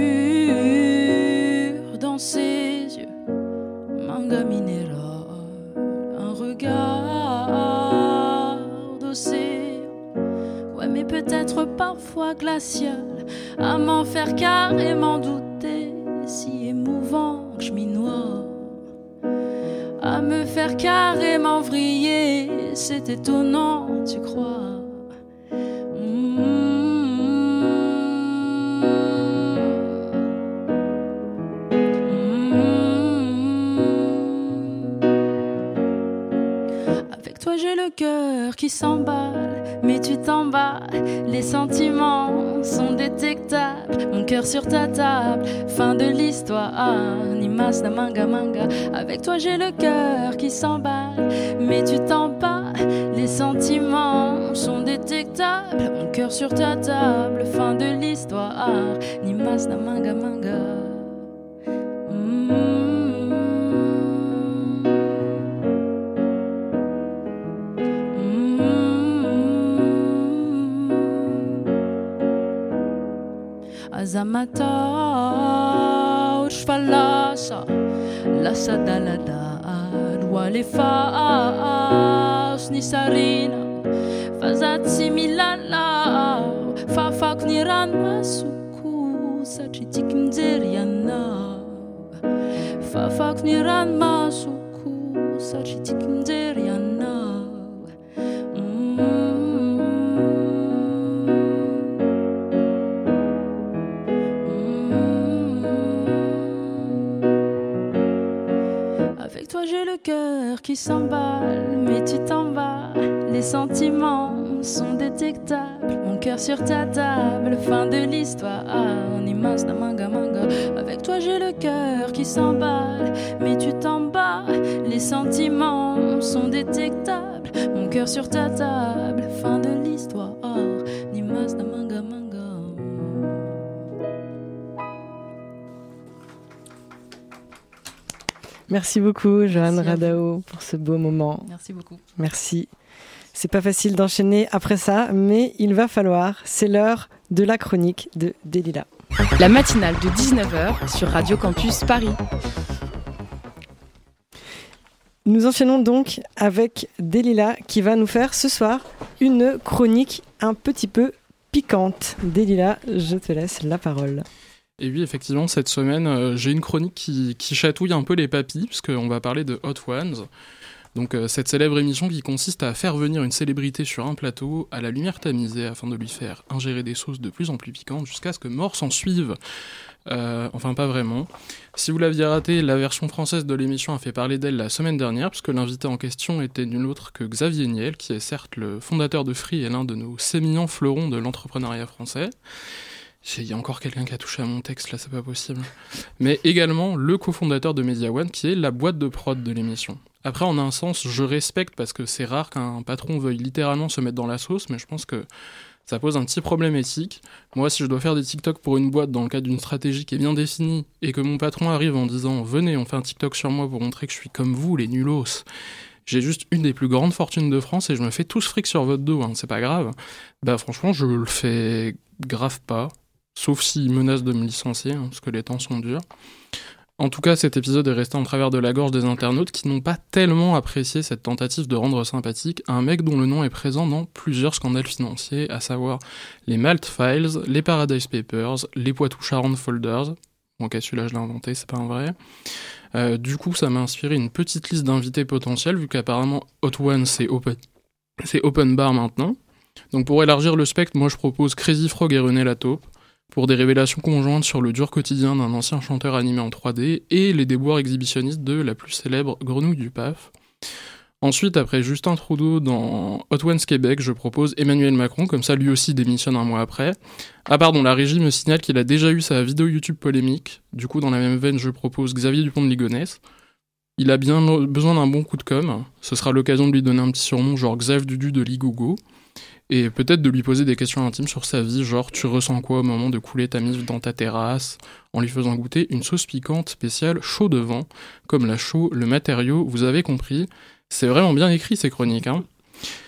dans ses yeux, manga minéral, un regard d'océan, ouais mais peut-être parfois glacial, à m'en faire carrément douter, si émouvant que je m'y noie, à me faire carrément vriller, c'est étonnant, tu crois? Toi j'ai le cœur qui s'emballe, mais tu t'emballes, les sentiments sont détectables, mon cœur sur ta table, fin de l'histoire, Nimas na manga manga. Avec toi j'ai le cœur qui s'emballe, mais tu t'emballes, les sentiments sont détectables, mon cœur sur ta table, fin de l'histoire, Nimas na manga manga. mm. Azamata ushfalasa la sadalada wale faas ni sarina fazat similala fafak ni ran masuku sachitik mzeriana fafak ni ran masuku sachitik mzeriana. Toi j'ai le cœur qui s'emballe, mais tu t'emballes, les sentiments sont détectables, mon cœur sur ta table, fin de l'histoire, Nimas na manga manga. Avec toi j'ai le cœur qui s'emballe, mais tu t'emballes, les sentiments sont détectables, mon cœur sur ta table, fin de l'histoire, Nimas na manga manga. Merci beaucoup, Joanne Radao, pour ce beau moment. Merci beaucoup. Merci. C'est pas facile d'enchaîner après ça, mais il va falloir. C'est l'heure de la chronique de Delila. La matinale de dix-neuf heures sur Radio Campus Paris. Nous enchaînons donc avec Delila qui va nous faire ce soir une chronique un petit peu piquante. Delila, je te laisse la parole. Et oui, effectivement, cette semaine, euh, j'ai une chronique qui, qui chatouille un peu les papilles, puisqu'on va parler de Hot Ones. Donc, euh, cette célèbre émission qui consiste à faire venir une célébrité sur un plateau à la lumière tamisée afin de lui faire ingérer des sauces de plus en plus piquantes jusqu'à ce que mort s'en suive. Euh, enfin, pas vraiment. Si vous l'aviez raté, la version française de l'émission a fait parler d'elle la semaine dernière, puisque l'invité en question était nul autre que Xavier Niel, qui est certes le fondateur de Free et l'un de nos sémillants fleurons de l'entrepreneuriat français. Il y a encore quelqu'un qui a touché à mon texte, là, c'est pas possible. Mais également le cofondateur de Media One, qui est la boîte de prod de l'émission. Après, en un sens, je respecte parce que c'est rare qu'un patron veuille littéralement se mettre dans la sauce, mais je pense que ça pose un petit problème éthique. Moi, si je dois faire des TikTok pour une boîte dans le cadre d'une stratégie qui est bien définie, et que mon patron arrive en disant « Venez, on fait un TikTok sur moi pour montrer que je suis comme vous, les nulos », j'ai juste une des plus grandes fortunes de France et je me fais tout ce fric sur votre dos, hein, c'est pas grave. Bah franchement, je le fais grave pas. Sauf s'il menace de me licencier, hein, parce que les temps sont durs. En tout cas, cet épisode est resté en travers de la gorge des internautes qui n'ont pas tellement apprécié cette tentative de rendre sympathique un mec dont le nom est présent dans plusieurs scandales financiers, à savoir les Malt Files, les Paradise Papers, les Poitou-Charentes Folders. Bon, ok, celui-là je l'ai inventé, c'est pas un vrai. Euh, du coup, ça m'a inspiré une petite liste d'invités potentiels, vu qu'apparemment Hot One c'est open, c'est open bar maintenant. Donc pour élargir le spectre, moi je propose Crazy Frog et René Lataupe, pour des révélations conjointes sur le dur quotidien d'un ancien chanteur animé en trois D et les déboires exhibitionnistes de la plus célèbre grenouille du P A F. Ensuite, après Justin Trudeau dans Hot Ones Québec, je propose Emmanuel Macron, comme ça lui aussi démissionne un mois après. Ah pardon, la régie me signale qu'il a déjà eu sa vidéo YouTube polémique, du coup dans la même veine je propose Xavier Dupont de Ligonnès. Il a bien besoin d'un bon coup de com', ce sera l'occasion de lui donner un petit surnom genre Xav Dudu de Ligogo. Et peut-être de lui poser des questions intimes sur sa vie, genre tu ressens quoi au moment de couler ta mif dans ta terrasse, en lui faisant goûter une sauce piquante spéciale chaud de vent, comme la chaux, le matériau, vous avez compris. C'est vraiment bien écrit ces chroniques, hein.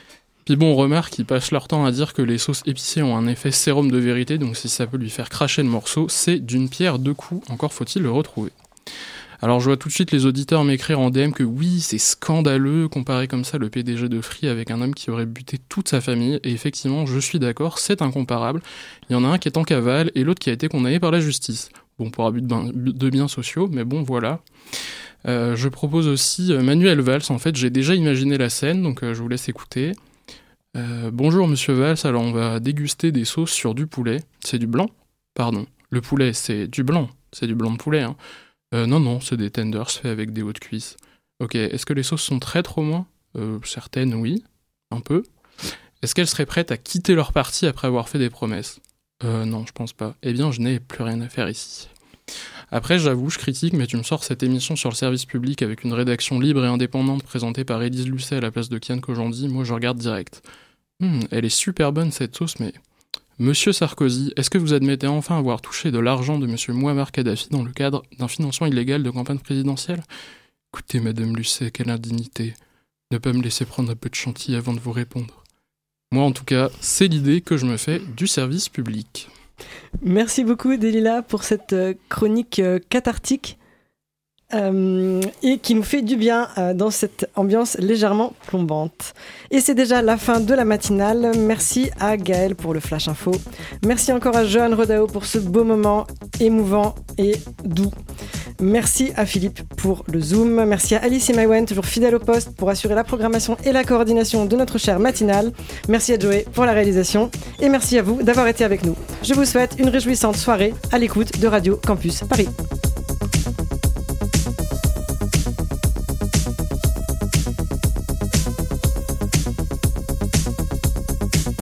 Puis bon, on remarque qu'ils passent leur temps à dire que les sauces épicées ont un effet sérum de vérité, donc si ça peut lui faire cracher le morceau, c'est d'une pierre deux coups, encore faut-il le retrouver. Alors je vois tout de suite les auditeurs m'écrire en D M que oui, c'est scandaleux, comparer comme ça le P D G de Free avec un homme qui aurait buté toute sa famille, et effectivement, je suis d'accord, c'est incomparable. Il y en a un qui est en cavale, et l'autre qui a été condamné par la justice. Bon, pour abus de biens sociaux, mais bon, voilà. Euh, je propose aussi euh, Manuel Valls, en fait, j'ai déjà imaginé la scène, donc euh, je vous laisse écouter. Euh, bonjour Monsieur Valls, alors on va déguster des sauces sur du poulet. C'est du blanc ? Pardon. Le poulet, c'est du blanc. C'est du blanc de poulet, hein. Euh, non, non, c'est des tenders faits avec des hautes cuisses. Ok, est-ce que les sauces sont traîtres au moins ? euh, Certaines, oui. Un peu. Est-ce qu'elles seraient prêtes à quitter leur parti après avoir fait des promesses ? Euh, non, je pense pas. Eh bien, je n'ai plus rien à faire ici. Après, j'avoue, je critique, mais tu me sors cette émission sur le service public avec une rédaction libre et indépendante présentée par Élise Lucet à la place de Kian Kojandi, moi je regarde direct. Hmm, elle est super bonne cette sauce, mais... Monsieur Sarkozy, est-ce que vous admettez enfin avoir touché de l'argent de Monsieur Mouammar Kadhafi dans le cadre d'un financement illégal de campagne présidentielle ? Écoutez, Madame Lucet, quelle indignité. Ne pas me laisser prendre un peu de chantilly avant de vous répondre. Moi, en tout cas, c'est l'idée que je me fais du service public. Merci beaucoup, Delilah, pour cette chronique cathartique euh, et qui nous fait du bien euh, dans cette ambiance légèrement plombante. Et c'est déjà la fin de la matinale. Merci à Gaël pour le Flash Info. Merci encore à Johan Rodao pour ce beau moment émouvant et doux. Merci à Philippe pour le Zoom. Merci à Alice et Maïwen, toujours fidèles au poste, pour assurer la programmation et la coordination de notre chère matinale. Merci à Joey pour la réalisation. Et merci à vous d'avoir été avec nous. Je vous souhaite une réjouissante soirée à l'écoute de Radio Campus Paris.